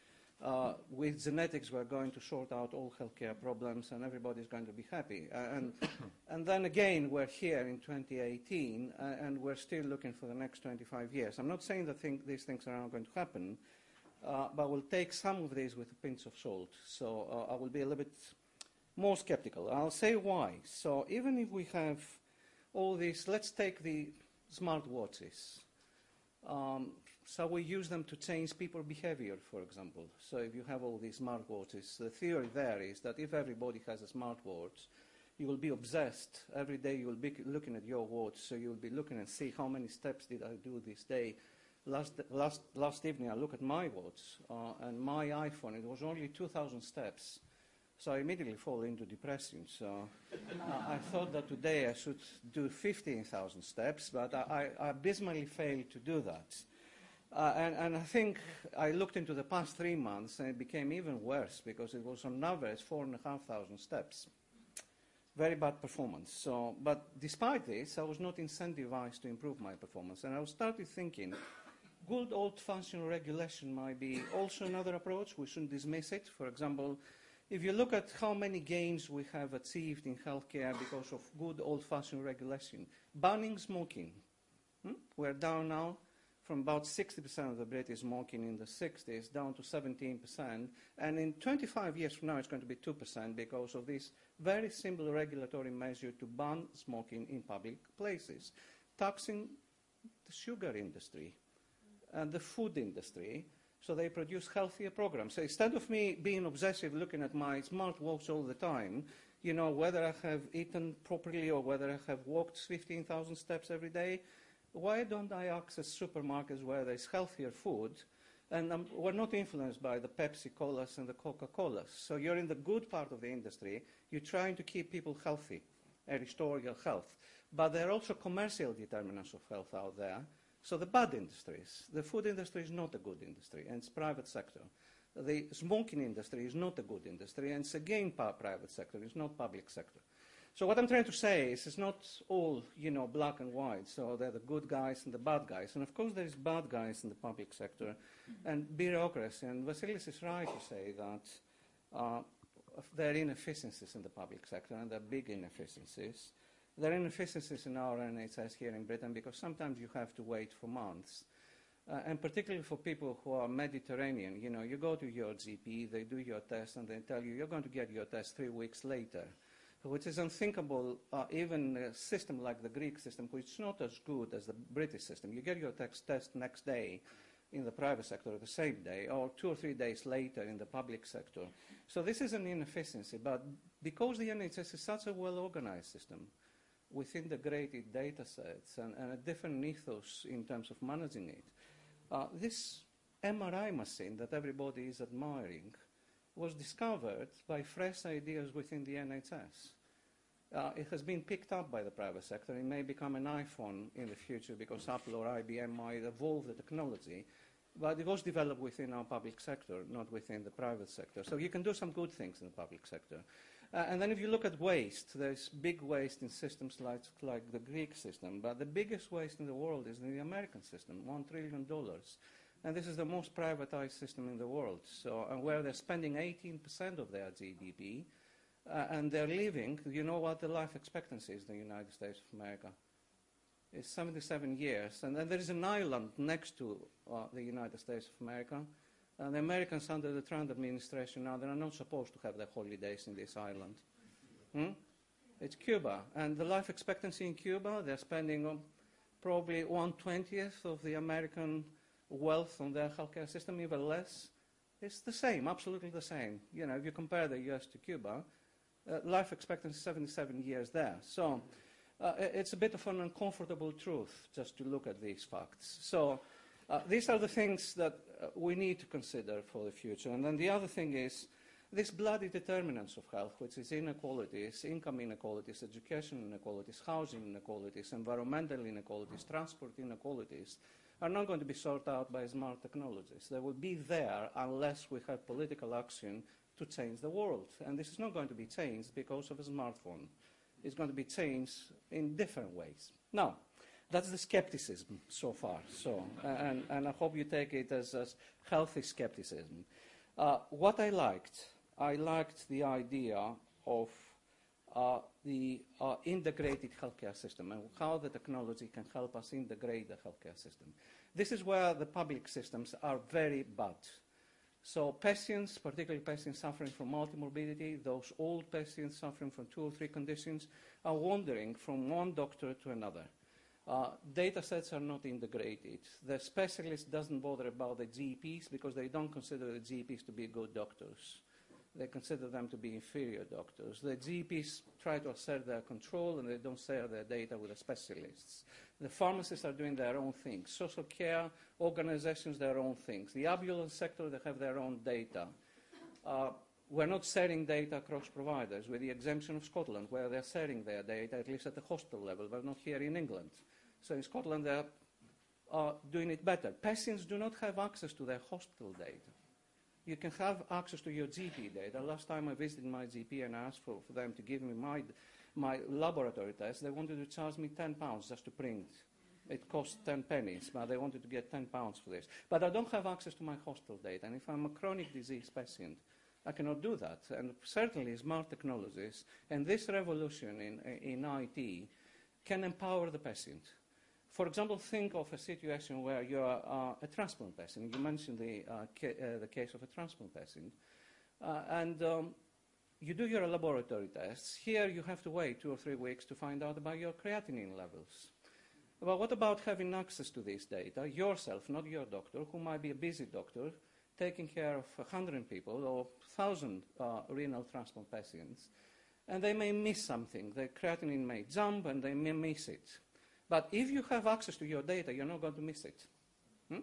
Uh, with genetics, we're going to sort out all healthcare problems and everybody's going to be happy. Uh, and, and then again, we're here in twenty eighteen uh, and we're still looking for the next twenty-five years. I'm not saying that think these things are not going to happen, uh, but we'll take some of these with a pinch of salt. So uh, I will be a little bit more skeptical. I'll say why. So even if we have all these, let's take the smart watches. Um, So we use them to change people's behavior, for example. So if you have all these smartwatches, the theory there is that if everybody has a smartwatch, you will be obsessed. Every day you will be looking at your watch, so you will be looking and see how many steps did I do this day. Last, last, last evening I looked at my watch, uh, and my iPhone, it was only two thousand steps. So I immediately fall into depression. So uh, I thought that today I should do fifteen thousand steps, but I, I abysmally failed to do that. Uh, and, and I think I looked into the past three months and it became even worse because it was on average four and a half thousand steps. Very bad performance. So, but despite this, I was not incentivized to improve my performance. And I started thinking, good old-fashioned regulation might be also another approach. We shouldn't dismiss it. For example, if you look at how many gains we have achieved in healthcare because of good old-fashioned regulation, banning smoking. Hmm? We're down now from about sixty percent of the British smoking in the sixties down to seventeen percent. And in twenty-five years from now, it's going to be two percent because of this very simple regulatory measure to ban smoking in public places, taxing the sugar industry and the food industry, so they produce healthier programs. So instead of me being obsessive looking at my smartwatch all the time, you know, whether I have eaten properly or whether I have walked fifteen thousand steps every day, why don't I access supermarkets where there's healthier food? And um, we're not influenced by the Pepsi-Colas and the Coca-Colas. So you're in the good part of the industry. You're trying to keep people healthy and restore your health. But there are also commercial determinants of health out there. So the bad industries, the food industry is not a good industry, and it's private sector. The smoking industry is not a good industry, and it's again private sector, it's not public sector. So what I'm trying to say is it's not all, you know, black and white. So they're the good guys and the bad guys. And of course there's bad guys in the public sector and bureaucracy. And Vasilis is right to say that uh, there are inefficiencies in the public sector, and there are big inefficiencies. There are inefficiencies in our N H S here in Britain because sometimes you have to wait for months. Uh, and particularly for people who are Mediterranean, you know, you go to your G P, they do your test, and they tell you you're going to get your test three weeks later, which is unthinkable, uh, even a system like the Greek system, which is not as good as the British system. You get your text test next day in the private sector, the same day, or two or three days later in the public sector. So this is an inefficiency, but because the N H S is such a well-organized system, with integrated data sets and, and a different ethos in terms of managing it, uh, this M R I machine that everybody is admiring was discovered by fresh ideas within the N H S. Uh, it has been picked up by the private sector. It may become an iPhone in the future because Apple or I B M might evolve the technology, but it was developed within our public sector, not within the private sector. So you can do some good things in the public sector. Uh, and then if you look at waste, there's big waste in systems like, like the Greek system, but the biggest waste in the world is in the American system, one trillion dollars. And this is the most privatized system in the world, so, and where they're spending eighteen percent of their G D P, uh, and they're living, you know what the life expectancy is in the United States of America? It's seventy-seven years, and then there is an island next to uh, the United States of America, and the Americans under the Trump administration now, they're not supposed to have their holidays in this island. Hmm? It's Cuba, and the life expectancy in Cuba, they're spending um, probably one twentieth of the American wealth on their healthcare system, even less. It's the same, absolutely the same. You know, if you compare the U S to Cuba, uh, life expectancy is seventy-seven years there. So uh, it's a bit of an uncomfortable truth just to look at these facts. So uh, these are the things that uh, we need to consider for the future. And then the other thing is these bloody determinants of health, which is inequalities, income inequalities, education inequalities, housing inequalities, environmental inequalities, transport inequalities, are not going to be sorted out by smart technologies. They will be there unless we have political action to change the world. And this is not going to be changed because of a smartphone. It's going to be changed in different ways. Now, that's the skepticism so far. So, and, and I hope you take it as, as healthy skepticism. Uh, what I liked, I liked the idea of uh, the uh, integrated healthcare system and how the technology can help us integrate the healthcare system. This is where the public systems are very bad. So patients, particularly patients suffering from multimorbidity, those old patients suffering from two or three conditions, are wandering from one doctor to another. Uh, data sets are not integrated. The specialist doesn't bother about the G Ps because they don't consider the G Ps to be good doctors. They consider them to be inferior doctors. The G Ps try to assert their control and they don't share their data with the specialists. The pharmacists are doing their own things. Social care organizations, their own things. The ambulance sector, they have their own data. Uh, we're not sharing data across providers, with the exemption of Scotland, where they're sharing their data, at least at the hospital level, but not here in England. So in Scotland, they're uh, doing it better. Patients do not have access to their hospital data. You can have access to your G P data. Last time I visited my G P and asked for, for them to give me my, my laboratory test, they wanted to charge me ten pounds just to print. It cost ten pennies, but they wanted to get ten pounds for this. But I don't have access to my hospital data, and if I'm a chronic disease patient, I cannot do that. And certainly smart technologies and this revolution in, in I T can empower the patient. For example, think of a situation where you are uh, a transplant patient. You mentioned the, uh, ca uh, the case of a transplant patient. Uh, and um, you do your laboratory tests. Here you have to wait two or three weeks to find out about your creatinine levels. Well, what about having access to this data yourself, not your doctor, who might be a busy doctor, taking care of one hundred people or one thousand uh, renal transplant patients, and they may miss something. The creatinine may jump and they may miss it. But if you have access to your data, you're not going to miss it. Hmm?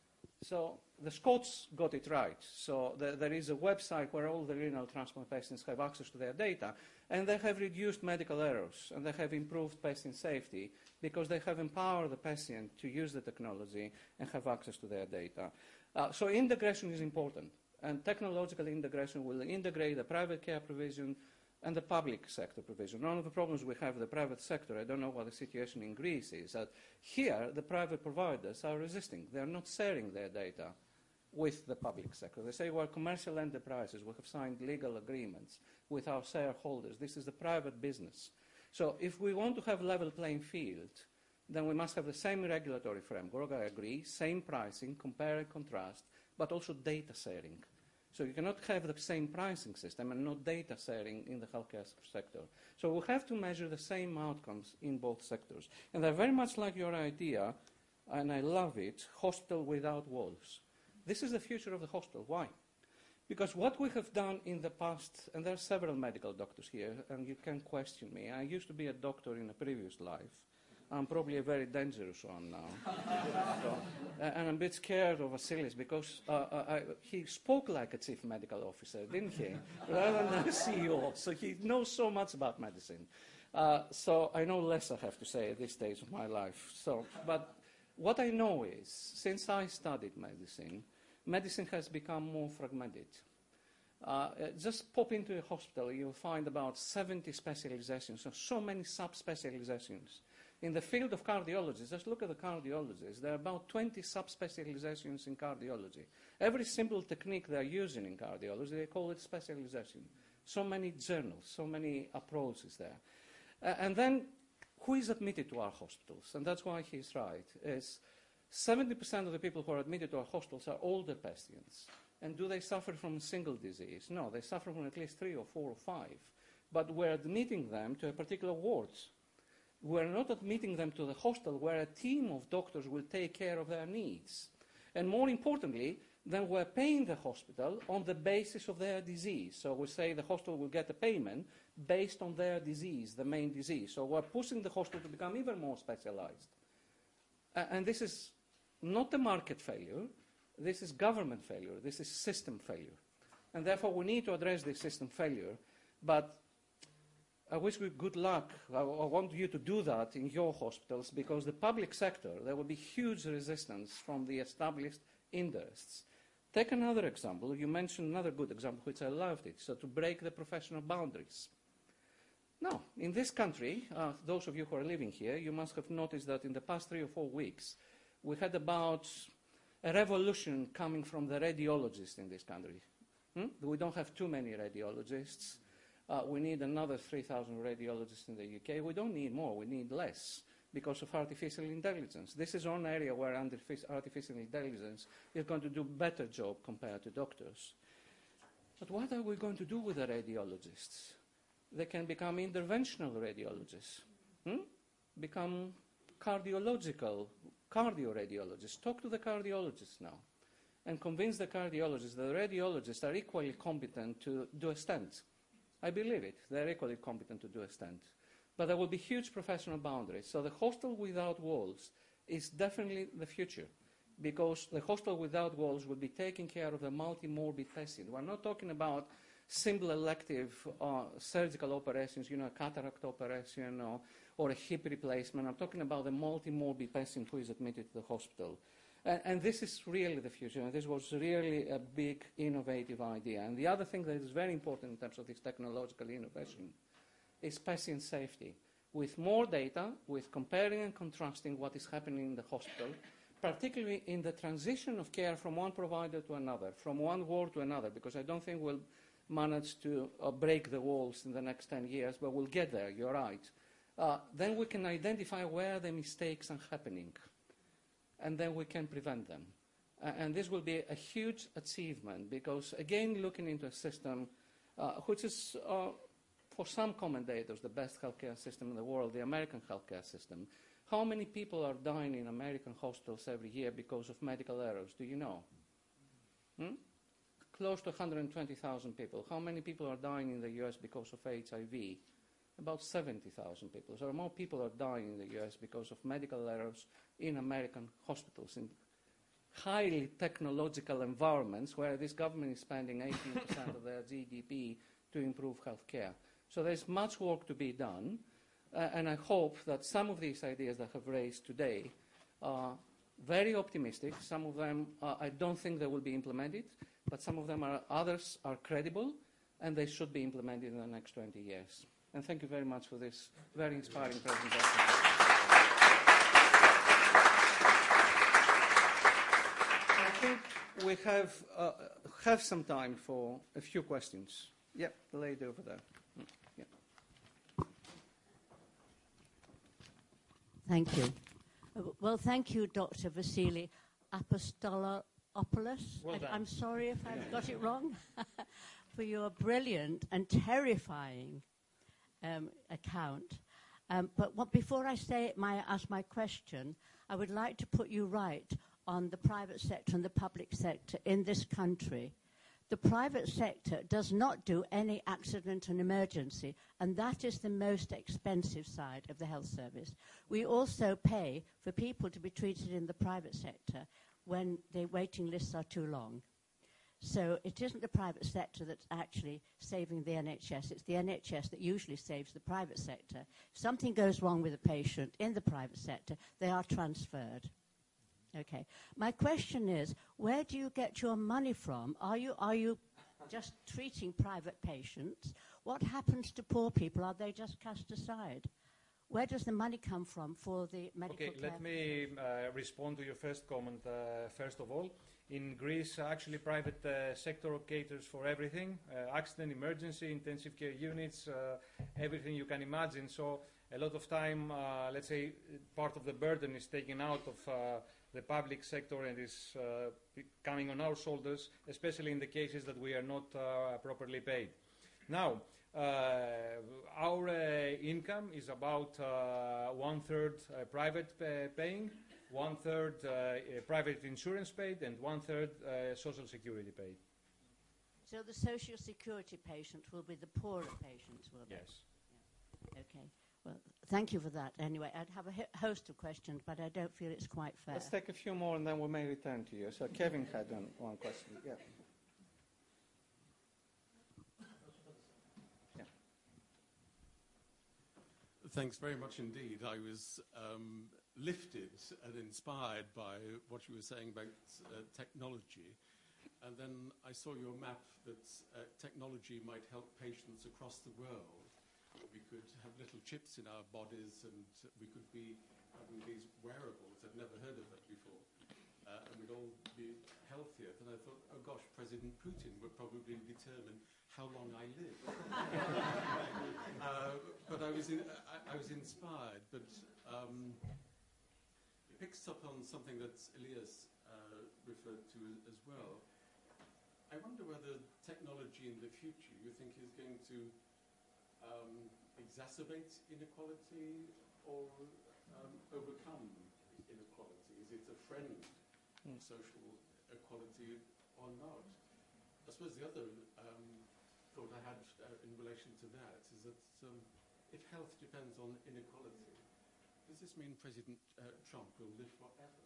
So the Scots got it right. So the, there is a website where all the renal transplant patients have access to their data, and they have reduced medical errors, and they have improved patient safety because they have empowered the patient to use the technology and have access to their data. Uh, so integration is important, and technological integration will integrate the private care provision and the public sector provision. One of the problems we have in the private sector, I don't know what the situation in Greece is, that here the private providers are resisting. They're not sharing their data with the public sector. They say we're commercial enterprises, we have signed legal agreements with our shareholders. This is the private business. So if we want to have level playing field, then we must have the same regulatory framework, I agree, same pricing, compare and contrast, but also data sharing. So you cannot have the same pricing system and not data sharing in the healthcare sector. So we have to measure the same outcomes in both sectors. And I very much like your idea, and I love it, hospital without walls. This is the future of the hospital. Why? Because what we have done in the past, and there are several medical doctors here, and you can question me. I used to be a doctor in a previous life. I'm probably a very dangerous one now. so, uh, and I'm a bit scared of Vasilis because uh, uh, I, he spoke like a chief medical officer, didn't he? Rather than a C E O. So he knows so much about medicine. Uh, so I know less, I have to say, at this stage of my life. So, but what I know is, since I studied medicine, medicine has become more fragmented. Uh, just pop into a hospital, you'll find about seventy specializations, so, so many subspecializations. In the field of cardiology, just look at the cardiologists. There are about twenty subspecializations in cardiology. Every simple technique they're using in cardiology, they call it specialization. So many journals, so many approaches there. Uh, and then, who is admitted to our hospitals? And that's why he's right. Is seventy percent of the people who are admitted to our hospitals are older patients. And do they suffer from a single disease? No, they suffer from at least three or four or five. But we're admitting them to a particular ward. We're not admitting them to the hospital where a team of doctors will take care of their needs. And more importantly, then we're paying the hospital on the basis of their disease. So we say the hospital will get a payment based on their disease, the main disease. So we're pushing the hospital to become even more specialized. Uh, and this is not a market failure. This is government failure. This is system failure. And therefore, we need to address this system failure. But I wish you good luck. I, I want you to do that in your hospitals, because the public sector, there will be huge resistance from the established interests. Take another example. You mentioned another good example, which I loved it, so to break the professional boundaries. Now, in this country, uh, those of you who are living here, you must have noticed that in the past three or four weeks, we had about a revolution coming from the radiologists in this country. Hmm? We don't have too many radiologists. Uh, we need another three thousand radiologists in the U K. We don't need more, we need less because of artificial intelligence. This is one area where artificial intelligence is going to do a better job compared to doctors. But what are we going to do with the radiologists? They can become interventional radiologists, hmm? become cardiological, cardioradiologists. Talk to the cardiologists now and convince the cardiologists that the radiologists are equally competent to do a stent. I believe it. They're equally competent to do a stent. But there will be huge professional boundaries. So the hospital without walls is definitely the future, because the hospital without walls will be taking care of the multi-morbid patient. We're not talking about simple elective uh, surgical operations, you know, a cataract operation or, or a hip replacement. I'm talking about the multi-morbid patient who is admitted to the hospital. And, and this is really the future, and this was really a big, innovative idea. And the other thing that is very important in terms of this technological innovation is patient safety. With more data, with comparing and contrasting what is happening in the hospital, particularly in the transition of care from one provider to another, from one ward to another, because I don't think we'll manage to uh, break the walls in the next ten years, but we'll get there, you're right. Uh, then we can identify where the mistakes are happening, and then we can prevent them. Uh, and this will be a huge achievement, because again, looking into a system uh, which is, uh, for some commentators, the best healthcare system in the world, the American healthcare system. How many people are dying in American hospitals every year because of medical errors? Do you know? Hmm? Close to one hundred twenty thousand people. How many people are dying in the U S because of H I V? About seventy thousand people. So more people are dying in the U S because of medical errors in American hospitals, in highly technological environments where this government is spending eighteen percent of their G D P to improve healthcare. So there's much work to be done, uh, and I hope that some of these ideas that I have raised today are very optimistic. Some of them, uh, I don't think they will be implemented, but some of them are, others are credible, and they should be implemented in the next twenty years. And thank you very much for this very inspiring presentation. I think we have, uh, have some time for a few questions. Yeah, the lady over there. Yeah. Thank you. Uh, Well, thank you, Doctor Vasili Apostolopoulos. Well I, done. I'm sorry if I've got it wrong, for your brilliant and terrifying um, account. Um, but what, before I say my, ask my question, I would like to put you right on the private sector and the public sector in this country. The private sector does not do any accident and emergency, and that is the most expensive side of the health service. We also pay for people to be treated in the private sector when the waiting lists are too long. So it isn't the private sector that's actually saving the N H S. It's the N H S that usually saves the private sector. If something goes wrong with a patient in the private sector, they are transferred. Okay. My question is, where do you get your money from? Are you, are you just treating private patients? What happens to poor people? Are they just cast aside? Where does the money come from for the medical Okay, care? let me uh, respond to your first comment uh, first of all. In Greece, actually, private uh, sector caters for everything, uh, accident, emergency, intensive care units, uh, everything you can imagine. So a lot of time, uh, let's say, part of the burden is taken out of uh, the public sector and is uh, coming on our shoulders, especially in the cases that we are not uh, properly paid. Now, uh, our uh, income is about uh, one-third uh, private uh, paying, one-third uh, private insurance paid, and one-third uh, social security paid. So the social security patients will be the poorer patients, will they? Yes. Yeah. Okay. Well, thank you for that. Anyway, I'd have a h host of questions, but I don't feel it's quite fair. Let's take a few more and then we may return to you. So Kevin had one, one question. Yeah. Yeah. Thanks very much indeed. I was um, lifted and inspired by what you were saying about uh, technology. And then I saw your map that uh, technology might help patients across the world. We could have little chips in our bodies and we could be having these wearables. I've never heard of that before. uh, and we'd all be healthier, then I thought, oh gosh, President Putin would probably determine how long I live. uh, but I was, in, I, I was inspired, but um, it picks up on something that Elias uh, referred to as well. I wonder whether technology in the future you think is going to um, exacerbate inequality or um, overcome inequality. Is it a friend of social equality or not? I suppose the other um, thought I had uh, in relation to that is that um, if health depends on inequality, does this mean President uh, Trump will live forever?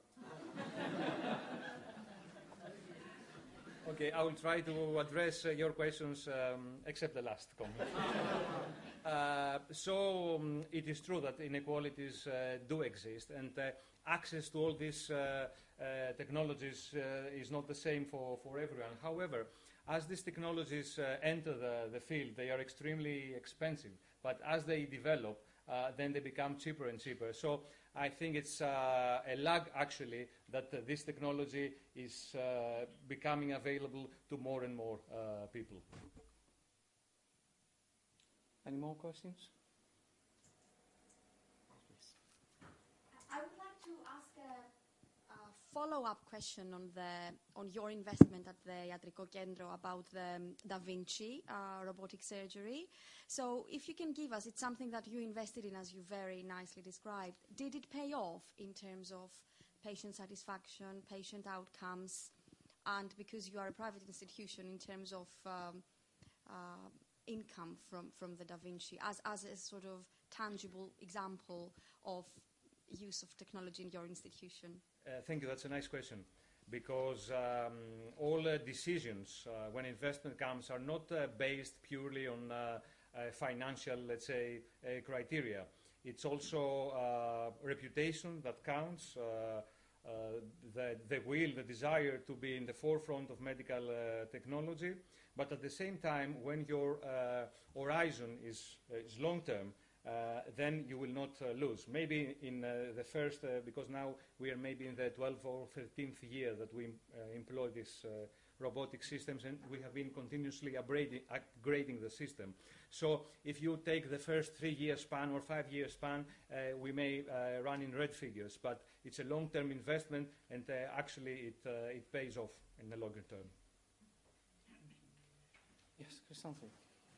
Okay, I will try to address uh, your questions, um, except the last comment. uh, so um, it is true that inequalities uh, do exist, and uh, access to all these uh, uh, technologies uh, is not the same for, for everyone. However, as these technologies uh, enter the, the field, they are extremely expensive, but as they develop, uh, then they become cheaper and cheaper. So I think it's uh, a lag, actually, that uh, this technology is uh, becoming available to more and more uh, people. Any more questions? I would like to ask a, a follow-up question on the on your investment at the Iatriko Kendro about the um, Da Vinci uh, robotic surgery. So if you can give us, it's something that you invested in, as you very nicely described. Did it pay off in terms of patient satisfaction, patient outcomes, and because you are a private institution, in terms of um, uh, income from, from the Da Vinci, as, as a sort of tangible example of use of technology in your institution? Uh, thank you. That's a nice question, because um, all uh, decisions uh, when investment comes are not uh, based purely on uh, uh, financial, let's say, uh, criteria. It's also uh, reputation that counts, uh, uh, the, the will, the desire to be in the forefront of medical uh, technology, but at the same time, when your uh, horizon is, uh, is long-term, Uh, then you will not uh, lose. Maybe in uh, the first, uh, because now we are maybe in the twelfth or thirteenth year that we uh, employ these uh, robotic systems, and we have been continuously upgrading, upgrading the system. So if you take the first three-year span or five-year span, uh, we may uh, run in red figures, but it's a long-term investment, and uh, actually it, uh, it pays off in the longer term. Yes, Christophe.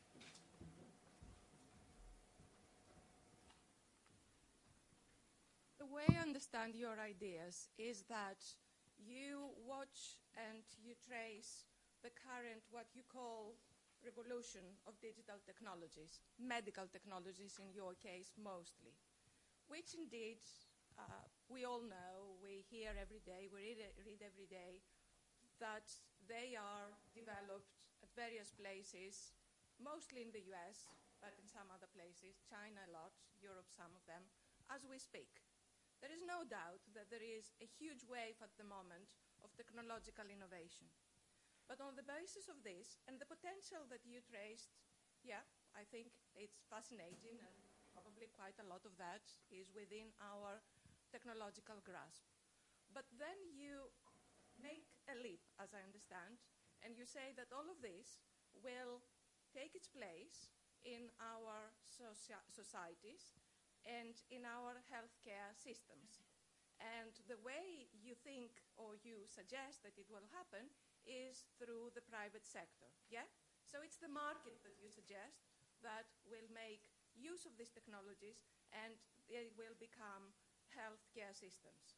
The way I understand your ideas is that you watch and you trace the current, what you call, revolution of digital technologies, medical technologies in your case mostly, which indeed uh, we all know, we hear every day, we read, read every day, that they are developed at various places, mostly in the U S, but in some other places, China a lot, Europe some of them, as we speak. There is no doubt that there is a huge wave at the moment of technological innovation. But on the basis of this and the potential that you traced, yeah, I think it's fascinating, and probably quite a lot of that is within our technological grasp. But then you make a leap, as I understand, and you say that all of this will take its place in our socia- societies and in our healthcare systems. And the way you think or you suggest that it will happen is through the private sector, yeah? So it's the market that you suggest that will make use of these technologies and they will become healthcare systems.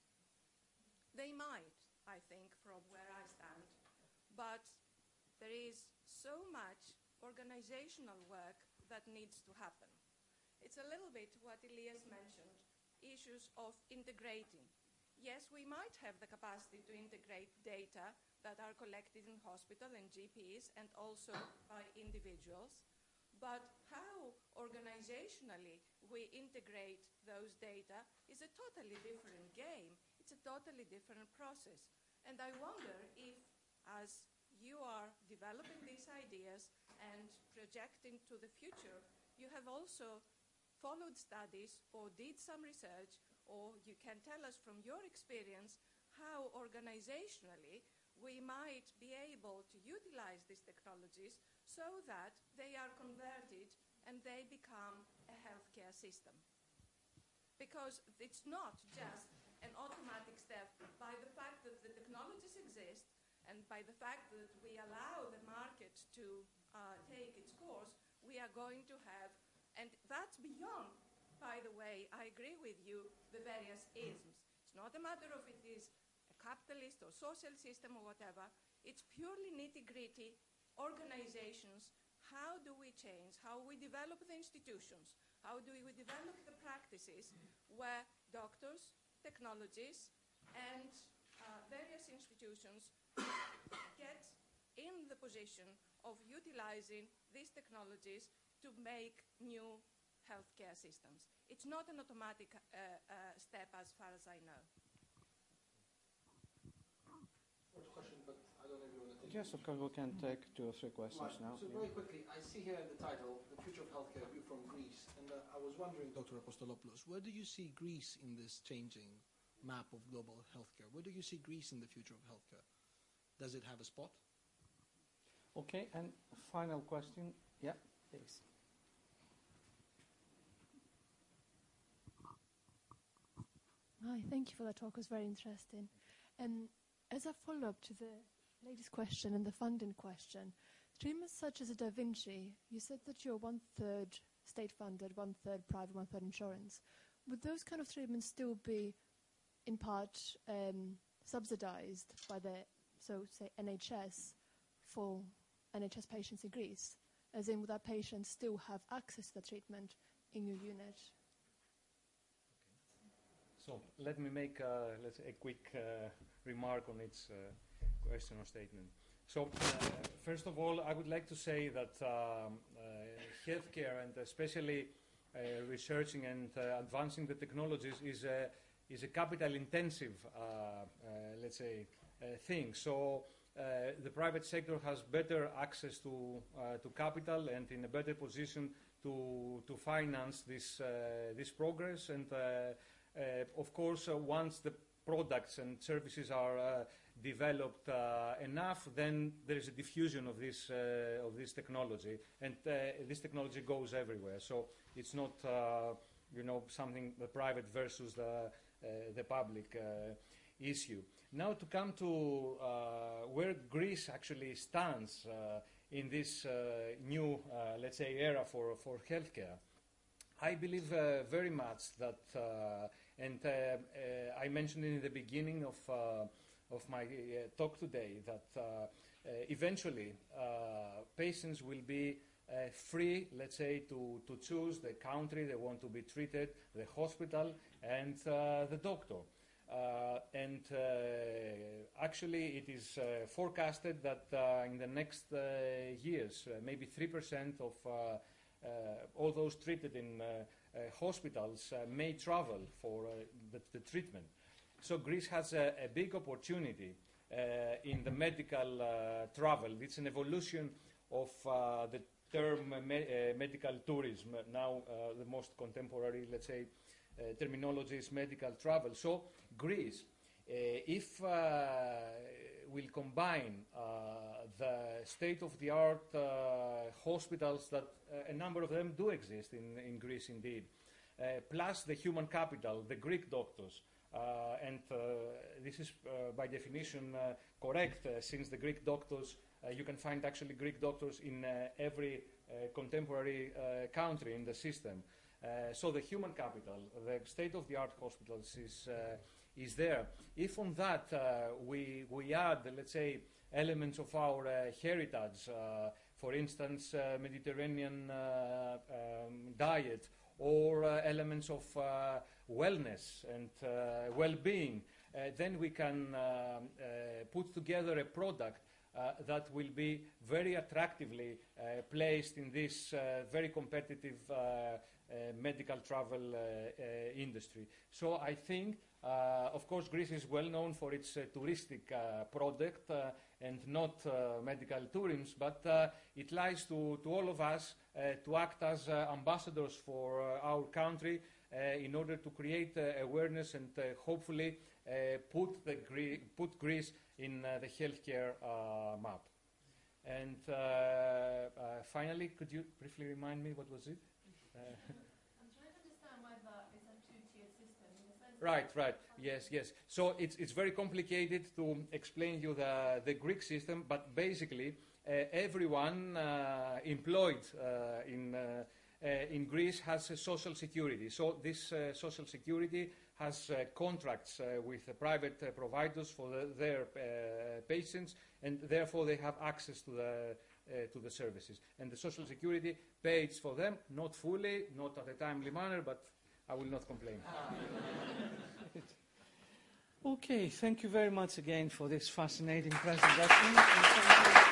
They might, I think, from where I stand, but there is so much organizational work that needs to happen. It's a little bit what Elias mentioned, issues of integrating. Yes, we might have the capacity to integrate data that are collected in hospital and G Ps and also by individuals, but how organizationally we integrate those data is a totally different game. It's a totally different process. And I wonder if, as you are developing these ideas and projecting to the future, you have also followed studies or did some research, or you can tell us from your experience how organizationally we might be able to utilize these technologies so that they are converted and they become a healthcare system. Because it's not just an automatic step. By the fact that the technologies exist and by the fact that we allow the market to uh, take its course, we are going to have, and that's beyond, by the way, I agree with you, the various isms. It's not a matter of it is a capitalist or social system or whatever. It's purely nitty-gritty organizations. How do we change? How we develop the institutions? How do we develop the practices where doctors, technologies, and uh, various institutions get in the position of utilizing these technologies to make new healthcare systems. It's not an automatic uh, uh, step as far as I know. First question, but I don't know if you want to take Yes, it. of course, we can take two or three questions Right. now. So very quickly, I see here in the title, The Future of Healthcare, View from Greece. And uh, I was wondering, Doctor Apostolopoulos, where do you see Greece in this changing map of global healthcare? Where do you see Greece in the future of healthcare? Does it have a spot? Okay, and final question. Yeah, please. Hi, thank you for that talk. It was very interesting. And as a follow-up to the latest question and the funding question, treatments such as a Da Vinci, you said that you're one-third state-funded, one-third private, one-third insurance. Would those kind of treatments still be, in part, um, subsidized by the, so say, N H S for N H S patients in Greece? As in, would that patient still have access to the treatment in your unit? So let me make uh, let's say a quick uh, remark on its uh, question or statement. So uh, first of all, I would like to say that um, uh, healthcare and especially uh, researching and uh, advancing the technologies is a, is a capital-intensive, uh, uh, let's say, uh, thing. So uh, the private sector has better access to uh, to capital and in a better position to to finance this uh, this progress. And uh, uh, of course, uh, once the products and services are uh, developed uh, enough, then there is a diffusion of this uh, of this technology, and uh, this technology goes everywhere. So it's not uh, you know something the private versus the uh, the public uh, issue. Now to come to uh, where Greece actually stands uh, in this uh, new uh, let's say era for for healthcare, I believe uh, very much that. Uh, And uh, uh, I mentioned in the beginning of, uh, of my uh, talk today that uh, uh, eventually uh, patients will be uh, free, let's say, to, to choose the country they want to be treated, the hospital, and uh, the doctor. Uh, and uh, actually, it is uh, forecasted that uh, in the next uh, years, uh, maybe three percent of uh, uh, all those treated in uh, Uh, hospitals uh, may travel for uh, the, the treatment. So Greece has a, a big opportunity uh, in the medical uh, travel. It's an evolution of uh, the term uh, me uh, medical tourism. Now uh, the most contemporary, let's say, uh, terminology is medical travel. So Greece, uh, if uh, will combine uh, the state-of-the-art uh, hospitals that uh, a number of them do exist in, in Greece indeed, uh, plus the human capital, the Greek doctors, uh, and uh, this is uh, by definition uh, correct, uh, since the Greek doctors, uh, you can find actually Greek doctors in uh, every uh, contemporary uh, country in the system. Uh, so the human capital, the state-of-the-art hospitals is uh, is there. If on that uh, we, we add, let's say, elements of our uh, heritage, uh, for instance, uh, Mediterranean uh, um, diet, or uh, elements of uh, wellness and uh, well-being, uh, then we can uh, uh, put together a product uh, that will be very attractively uh, placed in this uh, very competitive uh, uh, medical travel uh, uh, industry. So I think Uh, of course, Greece is well known for its uh, touristic uh, product uh, and not uh, medical tourism, but uh, it lies to, to all of us uh, to act as uh, ambassadors for uh, our country uh, in order to create uh, awareness and uh, hopefully uh, put, the Gre put Greece in uh, the healthcare uh, map. And uh, uh, finally, could you briefly remind me what was it? Uh, I'm trying to understand why that is a two-tier system. In the sense right, right. Yes, yes. So it's, it's very complicated to explain you the, the Greek system, but basically uh, everyone uh, employed uh, in, uh, uh, in Greece has uh, social security. So this uh, social security has uh, contracts uh, with uh, private uh, providers for the, their uh, patients, and therefore they have access to the, uh, to the services. And the social security pays for them, not fully, not at a timely manner, but I will not complain. Okay, thank you very much again for this fascinating presentation.